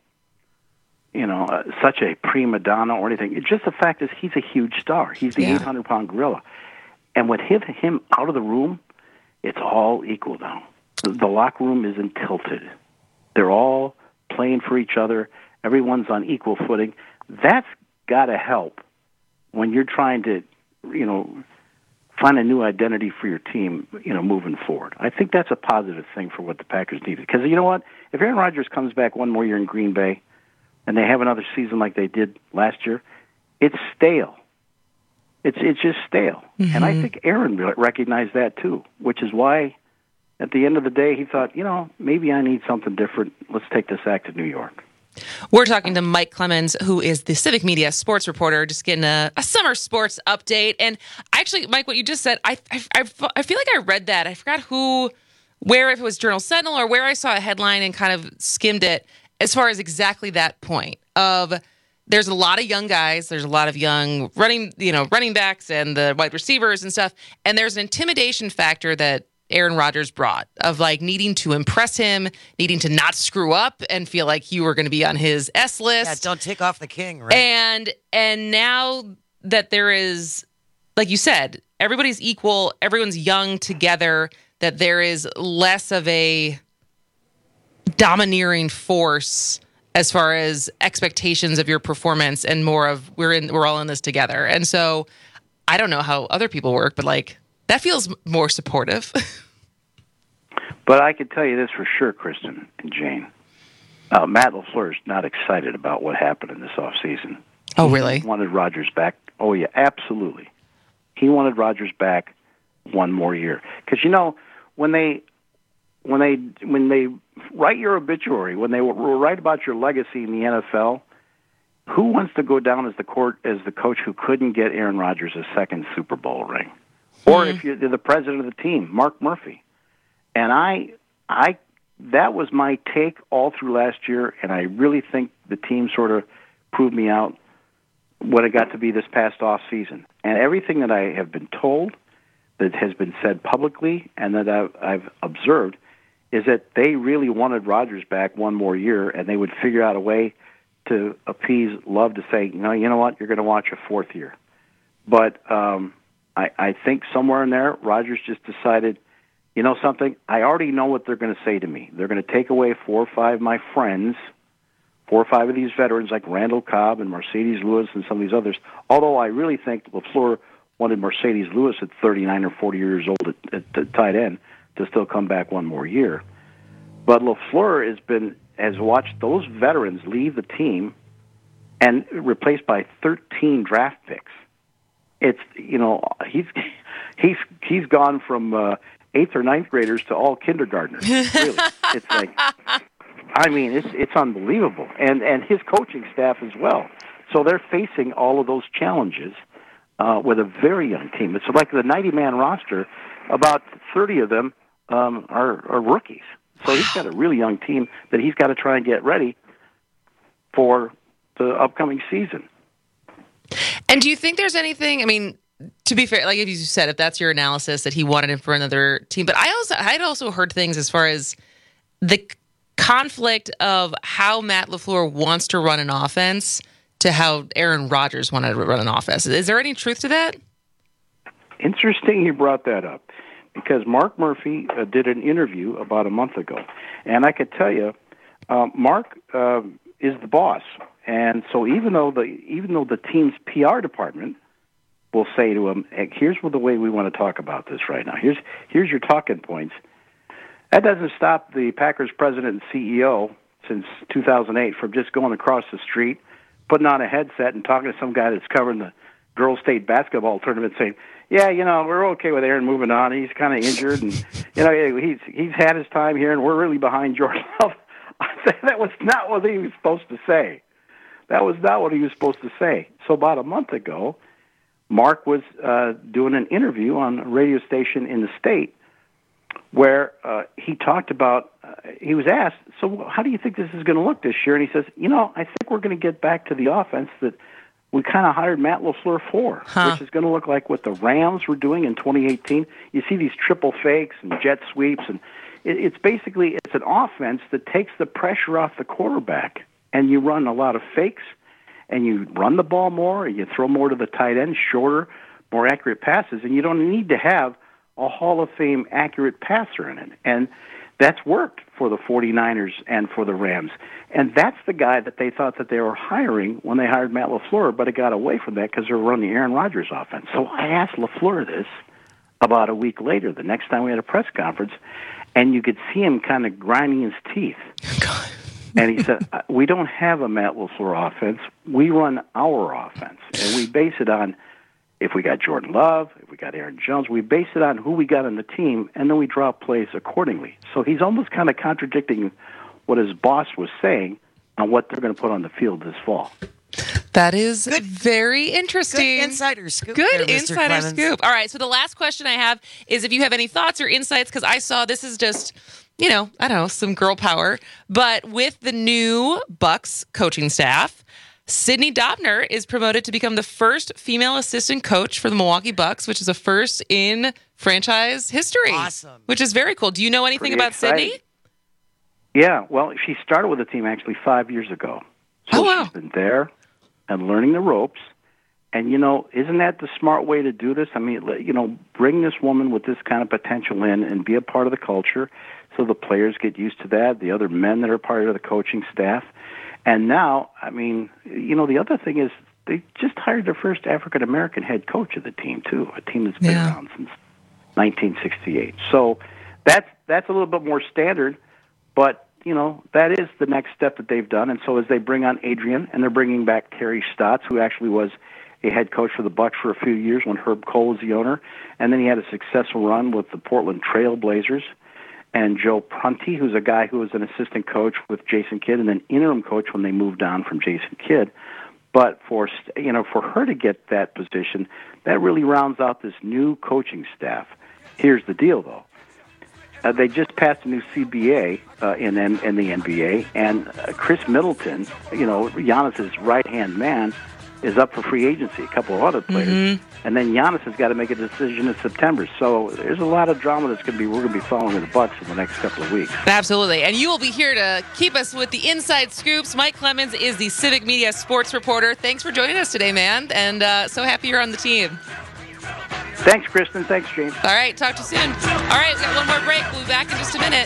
you know uh, such a prima donna or anything. It's just the fact is he's a huge star. He's the eight hundred pound gorilla. And with him, him out of the room, it's all equal now. The, the locker room isn't tilted. They're all playing for each other. Everyone's on equal footing. That's got to help when you're trying to, you know, find a new identity for your team, you know, moving forward. I think that's a positive thing for what the Packers needed. Because you know what? If Aaron Rodgers comes back one more year in Green Bay and they have another season like they did last year, it's stale. It's it's just stale. Mm-hmm. And I think Aaron recognized that too, which is why at the end of the day he thought, you know, maybe I need something different. Let's take this act to New York.
We're talking to Mike Clemens, who is the Civic Media sports reporter, just getting a, a summer sports update. And actually, Mike, what you just said, I, I, I, I feel like I read that. I forgot who, where, if it was Journal Sentinel or where I saw a headline and kind of skimmed it as far as exactly that point of there's a lot of young guys, there's a lot of young running, you know, running backs and the wide receivers and stuff. And there's an intimidation factor that Aaron Rodgers brought of like needing to impress him, needing to not screw up and feel like you were going to be on his S list.
Yeah, don't take off the king, right?
And and now that there is, like you said, everybody's equal, everyone's young together, that there is less of a domineering force as far as expectations of your performance and more of we're in we're all in this together. And so I don't know how other people work, but like that feels more supportive.
But I can tell you this for sure, Kristen and Jane. Uh, Matt LaFleur is not excited about what happened in this offseason.
Oh, really?
He wanted Rodgers back. Oh, yeah, absolutely. He wanted Rodgers back one more year. Because, you know, when they when they when they write your obituary, when they write about your legacy in the N F L, who wants to go down as the court as the coach who couldn't get Aaron Rodgers a second Super Bowl ring? Or if you're the president of the team, Mark Murphy. And I, I, that was my take all through last year, and I really think the team sort of proved me out what it got to be this past off season. And everything that I have been told, that has been said publicly, and that I've, I've observed, is that they really wanted Rodgers back one more year, and they would figure out a way to appease Love to say, no, you know what, you're going to watch a fourth year. But um, I, I think somewhere in there, Rodgers just decided, you know something, I already know what they're going to say to me. They're going to take away four or five of my friends, four or five of these veterans like Randall Cobb and Mercedes Lewis and some of these others, although I really think LaFleur wanted Mercedes Lewis at thirty-nine or forty years old at, at, at tight end to still come back one more year. But LaFleur has been has watched those veterans leave the team and replaced by thirteen draft picks. It's, you know, he's he's he's gone from uh, eighth or ninth graders to all kindergartners. Really, it's like, I mean, it's it's unbelievable, and and his coaching staff as well. So they're facing all of those challenges uh, with a very young team. It's like the ninety-man roster. About thirty of them um, are, are rookies. So he's got a really young team that he's got to try and get ready for the upcoming season.
And do you think there's anything, I mean, to be fair, like if you said, if that's your analysis that he wanted him for another team, but I also, I'd also heard things as far as the conflict of how Matt LaFleur wants to run an offense to how Aaron Rodgers wanted to run an offense. Is there any truth to that?
Interesting you brought that up, because Mark Murphy uh, did an interview about a month ago, and I could tell you, uh, Mark uh, is the boss, and so even though the even though the team's P R department will say to him, hey, "Here's the way we want to talk about this right now. Here's here's your talking points," that doesn't stop the Packers president and C E O since two thousand eight from just going across the street, putting on a headset, and talking to some guy that's covering the girls' state basketball tournament, saying, yeah, you know, we're okay with Aaron moving on. He's kind of injured, and you know, he's he's had his time here, and we're really behind Jordan Love. I said that was not what he was supposed to say. That was not what he was supposed to say. So about a month ago, Mark was uh, doing an interview on a radio station in the state where uh, he talked about. Uh, he was asked, "So how do you think this is going to look this year?" And he says, "You know, I think we're going to get back to the offense that we kind of hired Matt LaFleur for, huh. which is going to look like what the Rams were doing in twenty eighteen. You see these triple fakes and jet sweeps, and it, it's basically it's an offense that takes the pressure off the quarterback, and you run a lot of fakes, and you run the ball more, and you throw more to the tight end, shorter, more accurate passes, and you don't need to have a Hall of Fame accurate passer in it. And that's worked for the 49ers and for the Rams. And that's the guy that they thought that they were hiring when they hired Matt LaFleur, but it got away from that because they were running the Aaron Rodgers offense. So I asked LaFleur this about a week later, the next time we had a press conference, and you could see him kind of grinding his teeth. God. And he said, we don't have a Matt LaFleur offense. We run our offense, and we base it on if we got Jordan Love, if we got Aaron Jones, we base it on who we got on the team, and then we draw plays accordingly. So he's almost kind of contradicting what his boss was saying on what they're going to put on the field this fall.
That is good, very interesting.
Good insider scoop.
Good
there,
insider
Clemens.
scoop. All right, so the last question I have is if you have any thoughts or insights, because I saw this is just, you know, I don't know, some girl power, but with the new Bucks coaching staff, Sydney Dobner is promoted to become the first female assistant coach for the Milwaukee Bucks, which is a first in franchise history.
Awesome.
Which is very cool. Do you know anything
Pretty
about
exciting.
Sydney?
Yeah, well, she started with the team actually five years ago. So
oh, wow.
she's been there and learning the ropes. And, you know, isn't that the smart way to do this? I mean, you know, bring this woman with this kind of potential in and be a part of the culture so the players get used to that, the other men that are part of the coaching staff. And now, I mean, you know, the other thing is they just hired their first African-American head coach of the team, too, a team that's been
yeah.
around since nineteen sixty-eight. So that's that's a little bit more standard, but, you know, that is the next step that they've done. And so as they bring on Adrian, and they're bringing back Terry Stotts, who actually was a head coach for the Bucks for a few years when Herb Cole was the owner, and then he had a successful run with the Portland Trail Blazers. And Joe Prunty, who's a guy who was an assistant coach with Jason Kidd and then interim coach when they moved on from Jason Kidd. But for you know, for her to get that position, that really rounds out this new coaching staff. Here's the deal, though. Uh, they just passed a new C B A uh, in, in the N B A, and uh, Chris Middleton, you know, Giannis's right-hand man, is up for free agency, a couple of other players. Mm-hmm. And then Giannis has got to make a decision in September. So there's a lot of drama that's going to be, we're going to be following the Bucks in the next couple of weeks.
Absolutely. And you will be here to keep us with the inside scoops. Mike Clemens is the Civic Media sports reporter. Thanks for joining us today, man. And uh, so happy you're on the team.
Thanks, Kristen. Thanks, James.
All right. Talk to you soon. All right. We've got one more break. We'll be back in just a minute.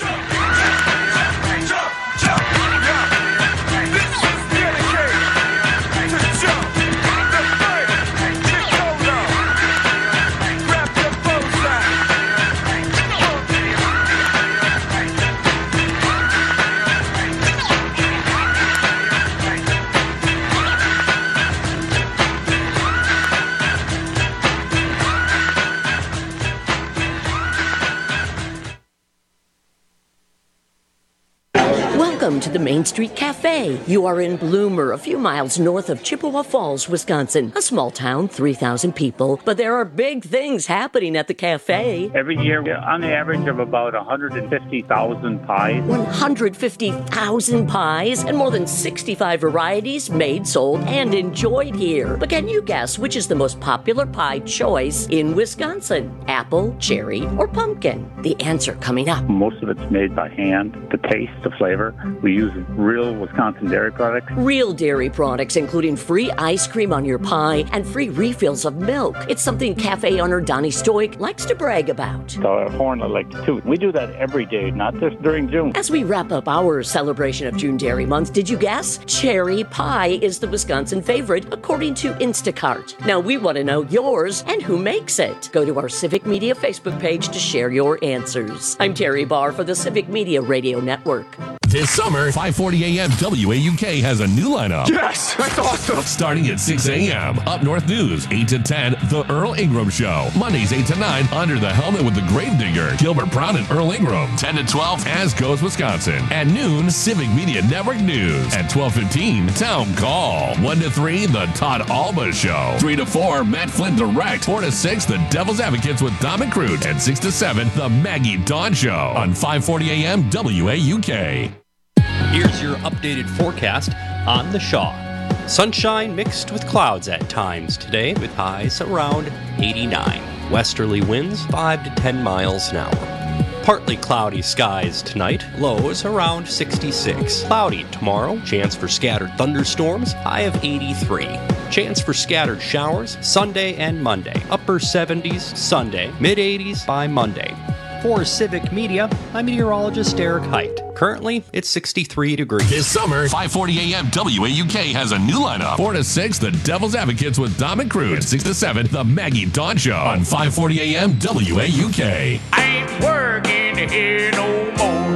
Welcome to the Main Street Cafe. You are in Bloomer, a few miles north of Chippewa Falls, Wisconsin. A small town, three thousand people, but there are big things happening at the cafe.
Every year, on the average of about one hundred fifty thousand pies.
one hundred fifty thousand pies and more than sixty-five varieties made, sold, and enjoyed here. But can you guess which is the most popular pie choice in Wisconsin? Apple, cherry, or pumpkin? The answer coming up.
Most of it's made by hand. The taste, the flavor. We use real Wisconsin dairy products.
Real dairy products, including free ice cream on your pie and free refills of milk. It's something cafe owner Donnie Stoic likes to brag about.
The horn I like to toot. We do that every day, not just during June.
As we wrap up our celebration of June Dairy Month, did you guess? Cherry pie is the Wisconsin favorite, according to Instacart. Now we want to know yours and who makes it. Go to our Civic Media Facebook page to share your answers. I'm Terry Barr for the Civic Media Radio Network.
This summer, five forty a.m. W A U K has a new lineup.
Yes, that's awesome.
Starting at six a.m. Up North News, eight to ten, The Earl Ingram Show. Mondays, eight to nine, Under the Helmet with the Gravedigger, Gilbert Brown and Earl Ingram. ten to twelve, As Goes Wisconsin. At noon, Civic Media Network News. At twelve fifteen, Town Call. one to three, The Todd Alba Show. three to four, Matt Flynn Direct. four to six, The Devil's Advocates with Dom and Crute. And six to seven, The Maggie Dawn Show on five forty a.m. W A U K.
Here's your updated forecast on the Shaw. Sunshine mixed with clouds at times today with highs around eighty-nine. Westerly winds five to ten miles an hour. Partly cloudy skies tonight, lows around sixty-six. Cloudy tomorrow, chance for scattered thunderstorms, high of eighty-three. Chance for scattered showers Sunday and Monday. Upper seventies Sunday, mid eighties by Monday. For Civic Media, I'm meteorologist Derek Height. Currently, it's sixty-three degrees.
This summer, five forty a.m. W A U K has a new lineup. four to six, The Devil's Advocates with Dom and Crute. six to seven, The Maggie Dawn Show on five forty a.m. W A U K.
I ain't working here no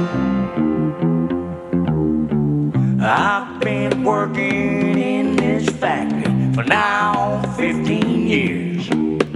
more. I've been working in this factory for now fifteen years.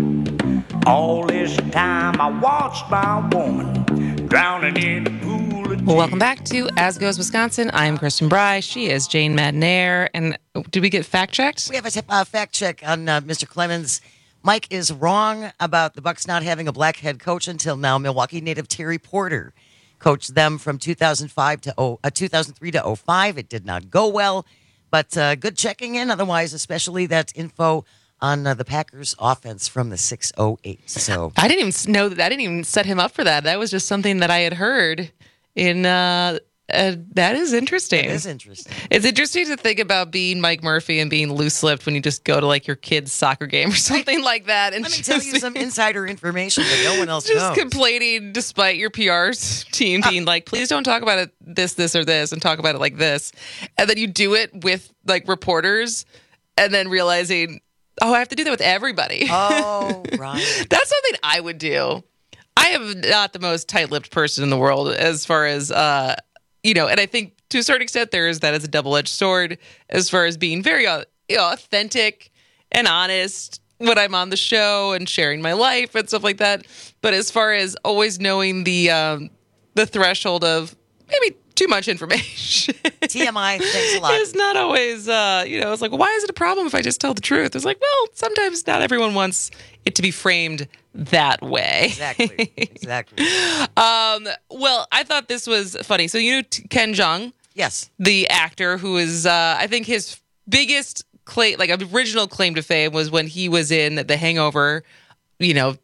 All this time I watched my woman drowning in the pool of
Well, welcome back to As Goes Wisconsin. I'm Kristen Bry. She is Jane Madnair. And did we get fact checked?
We have a tip, uh, fact check on uh, Mister Clemens. Mike is wrong about the Bucks not having a black head coach until now. Milwaukee native Terry Porter coached them from two thousand five to oh, uh, two thousand three to oh five. It did not go well, but uh, good checking in. Otherwise, especially that info on uh, the Packers offense from the six oh eight. So
I didn't even know that. I didn't even set him up for that. That was just something that I had heard in, uh, uh, that is interesting.
It is interesting.
It's interesting to think about being Mike Murphy and being loose-lipped when you just go to like your kid's soccer game or something like that. And
let me tell you some insider information that no one else
just
knows.
complaining despite your P R team being like, please don't talk about it this, this, or this, and talk about it like this. And then you do it with like reporters and then realizing, oh, I have to do that with everybody.
Oh, right.
That's something I would do. I am not the most tight-lipped person in the world as far as, uh, you know, and I think to a certain extent there is that as a double-edged sword as far as being very uh, you know, authentic and honest when I'm on the show and sharing my life and stuff like that. But as far as always knowing the um, the threshold of maybe too much information.
T M I, thanks a lot.
It's not always, uh, you know, it's like, well, why is it a problem if I just tell the truth? It's like, well, sometimes not everyone wants it to be framed that way.
Exactly. Exactly.
um, well, I thought this was funny. So you know Ken Jeong?
Yes.
The actor who is, uh, I think his biggest claim, like original claim to fame was when he was in The Hangover, you know,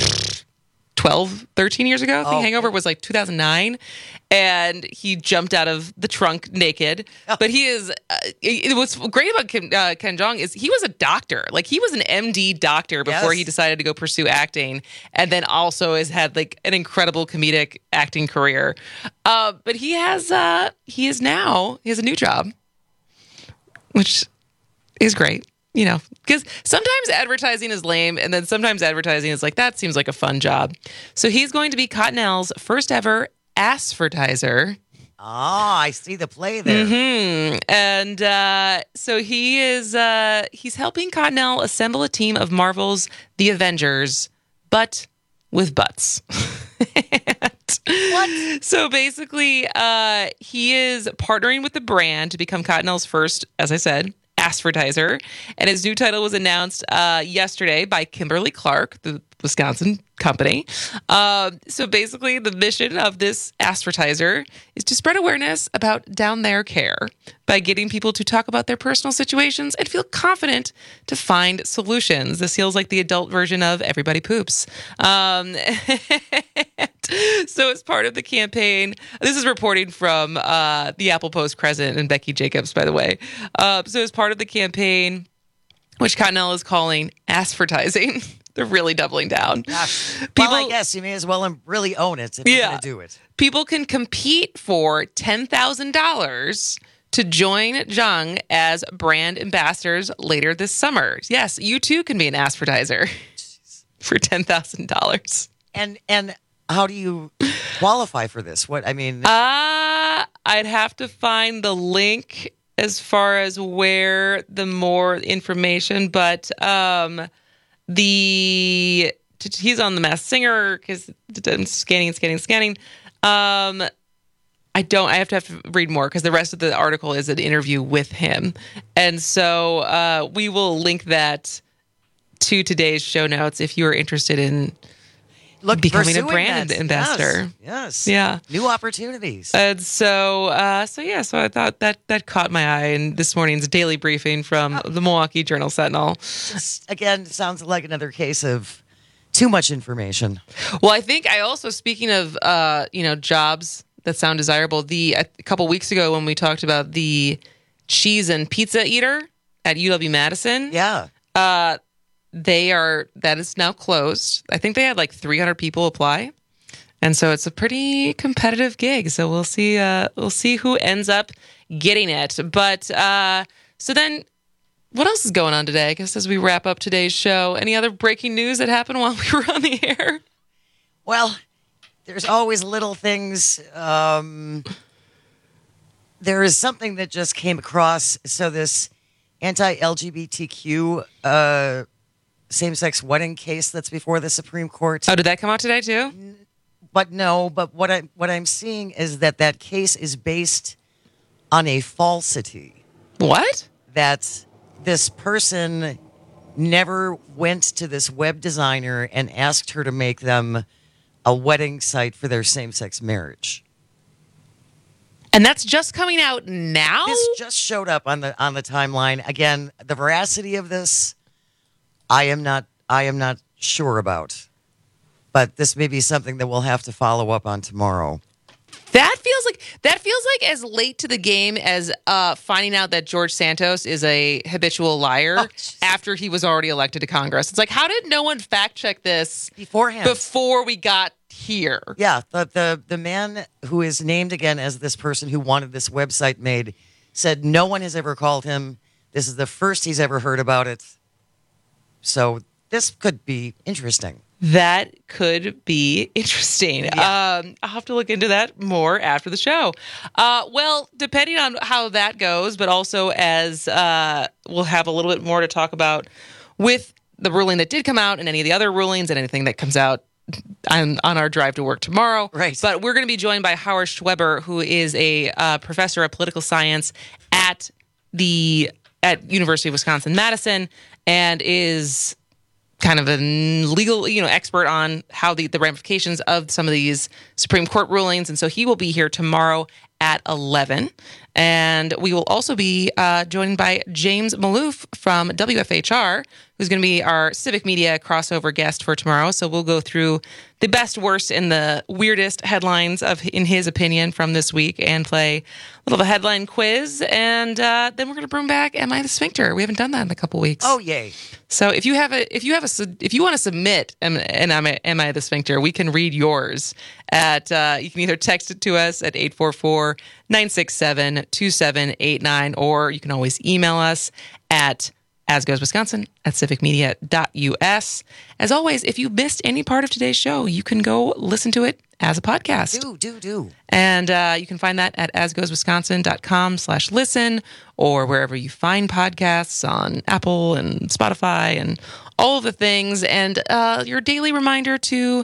twelve, thirteen years ago. I think oh. Hangover was like two thousand nine. And he jumped out of the trunk naked. Oh. But he is, uh, it, what's great about Ken, uh, Ken Jeong is he was a doctor. Like he was an M D doctor before yes. he decided to go pursue acting. And then also has had like an incredible comedic acting career. Uh, but he has, uh, he is now, he has a new job, which is great. You know, because sometimes advertising is lame, and then sometimes advertising is like, that seems like a fun job. So he's going to be Cottonelle's first ever assvertiser.
Oh, I see the play there.
Mm-hmm. And uh, so he is, uh, he's helping Cottonelle assemble a team of Marvel's The Avengers, but with butts.
What?
So basically, uh, he is partnering with the brand to become Cottonelle's first, as I said, advertiser. And his new title was announced uh, yesterday by Kimberly Clark, the Wisconsin company. Uh, so basically, the mission of this advertiser is to spread awareness about down there care by getting people to talk about their personal situations and feel confident to find solutions. This feels like the adult version of Everybody Poops. Um, so as part of the campaign, this is reporting from uh, the Apple Post Crescent and Becky Jacobs, by the way. Uh, so as part of the campaign, which Cottonelle is calling advertising, they're really doubling down.
Gosh.
People,
well, I guess you may as well really own it if yeah, you're going to do it.
People can compete for ten thousand dollars to join Jung as brand ambassadors later this summer. Yes, you too can be an advertiser for ten thousand dollars.
And and how do you qualify for this? What I mean,
uh, I'd have to find the link as far as where the more information, but um, the he's on The Masked Singer because I'm scanning, scanning, scanning. Um, I don't. I have to have to read more because the rest of the article is an interview with him, and so uh, we will link that to today's show notes if you are interested in
Look,
becoming a brand
that.
ambassador.
Yes, yes,
yeah,
new opportunities.
And so, uh, so yeah, so I thought that that caught my eye in this morning's daily briefing from oh. the Milwaukee Journal Sentinel.
Just again, sounds like another case of too much information.
Well, I think I also, speaking of uh, you know jobs that sound desirable, the a couple weeks ago when we talked about the cheese and pizza eater at U W-Madison,
yeah,
uh, they are that is now closed. I think they had like three hundred people apply, and so it's a pretty competitive gig. So we'll see. Uh, we'll see who ends up getting it. But uh, so then, what else is going on today? I guess as we wrap up today's show, any other breaking news that happened while we were on the air?
Well, there's always little things. Um, there is something that just came across. So this anti-L G B T Q uh, same-sex wedding case that's before the Supreme Court.
Oh, did that come out today too?
But no. But what I what I'm seeing is that that case is based on a falsity.
What?
That this person never went to this web designer and asked her to make them a wedding site for their same-sex marriage.
And that's just coming out now?
This just showed up on the on the timeline. Again, the veracity of this, I am not I am not sure about. But this may be something that we'll have to follow up on tomorrow.
That feels like that feels like as late to the game as uh, finding out that George Santos is a habitual liar oh, after he was already elected to Congress. It's like, how did no one fact check this
beforehand?
Before we got here?
Yeah, the the the man who is named again as this person who wanted this website made said no one has ever called him. This is the first he's ever heard about it. So this could be interesting.
That could be interesting.
Yeah.
Um, I'll have to look into that more after the show. Uh, well, depending on how that goes, but also as uh, we'll have a little bit more to talk about with the ruling that did come out and any of the other rulings and anything that comes out on, on our drive to work tomorrow.
Right.
But we're going to be joined by Howard Schweber, who is a uh, professor of political science at the at University of Wisconsin-Madison and is kind of a legal, you know, expert on how the, the ramifications of some of these Supreme Court rulings. And so he will be here tomorrow at eleven. And we will also be uh, joined by James Maloof from W F H R, who's going to be our civic media crossover guest for tomorrow. So we'll go through the best, worst, and the weirdest headlines of, in his opinion, from this week and play a little of a headline quiz. And uh, then we're going to bring back Am I the Sphincter? We haven't done that in a couple weeks.
Oh, yay.
So if you have a, if you have a, if you want to submit an Am I, Am I the Sphincter, we can read yours at, uh, you can either text it to us at eight four four, nine six seven, two seven eight nine, or you can always email us at asgoeswisconsin at civic media dot u s. As always, if you missed any part of today's show, you can go listen to it as a podcast.
Do, do, do.
And uh, you can find that at asgoeswisconsin.com slash listen or wherever you find podcasts on Apple and Spotify and all of the things. And uh, your daily reminder to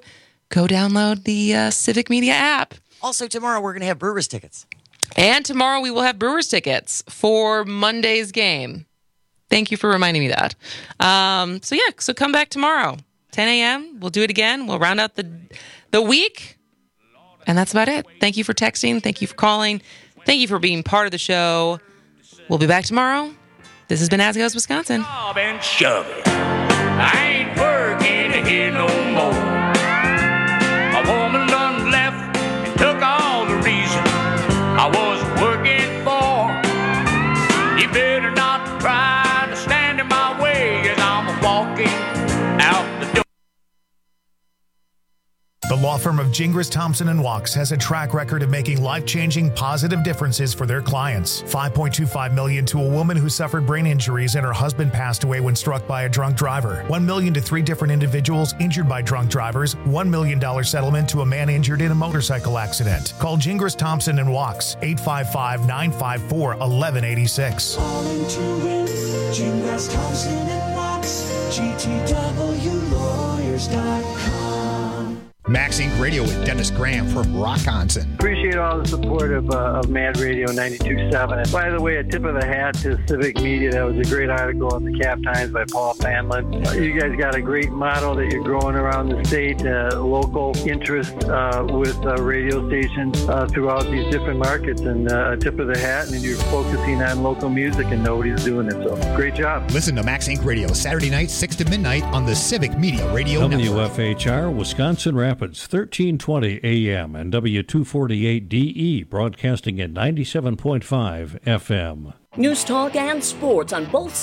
go download the uh, Civic Media app.
Also, tomorrow we're going to have Brewers tickets.
And tomorrow we will have Brewers tickets for Monday's game. Thank you for reminding me that. Um, so, yeah, so come back tomorrow, ten a.m. We'll do it again. We'll round out the the week. And that's about it. Thank you for texting. Thank you for calling. Thank you for being part of the show. We'll be back tomorrow. This has been As Goes Wisconsin.
Bob and shove it. I ain't working here no more. A woman done left and took all the reason I was working for. You better not try to stand in my way as I'm walking out the door.
The law firm of Gingras, Thompson and Wachs has a track record of making life-changing, positive differences for their clients. five point two five million dollars to a woman who suffered brain injuries and her husband passed away when struck by a drunk driver. one million dollars to three different individuals injured by drunk drivers. one million dollars settlement to a man injured in a motorcycle accident. Call Gingras, Thompson and Wachs, eight five five, nine five four, one one eight six.
Calling to win, Gingras, Thompson and Wachs, G T W lawyers dot com.
Max Inc Radio with Dennis Graham from Rockonson.
Appreciate all the support of, uh, of Mad Radio ninety-two point seven. And by the way, a tip of the hat to Civic Media. That was a great article in the Cap Times by Paul Fanlin. Uh, you guys got a great model that you're growing around the state, uh, local interest uh, with uh, radio stations uh, throughout these different markets. And uh, a tip of the hat, and you're focusing on local music, and nobody's doing it. So great job.
Listen to Max Inc Radio Saturday night, six to midnight on the Civic Media Radio
W
Network.
F H R, Wisconsin Rapids, thirteen twenty A M and W two forty-eight D E, broadcasting at ninety-seven point five F M.
News talk and sports on both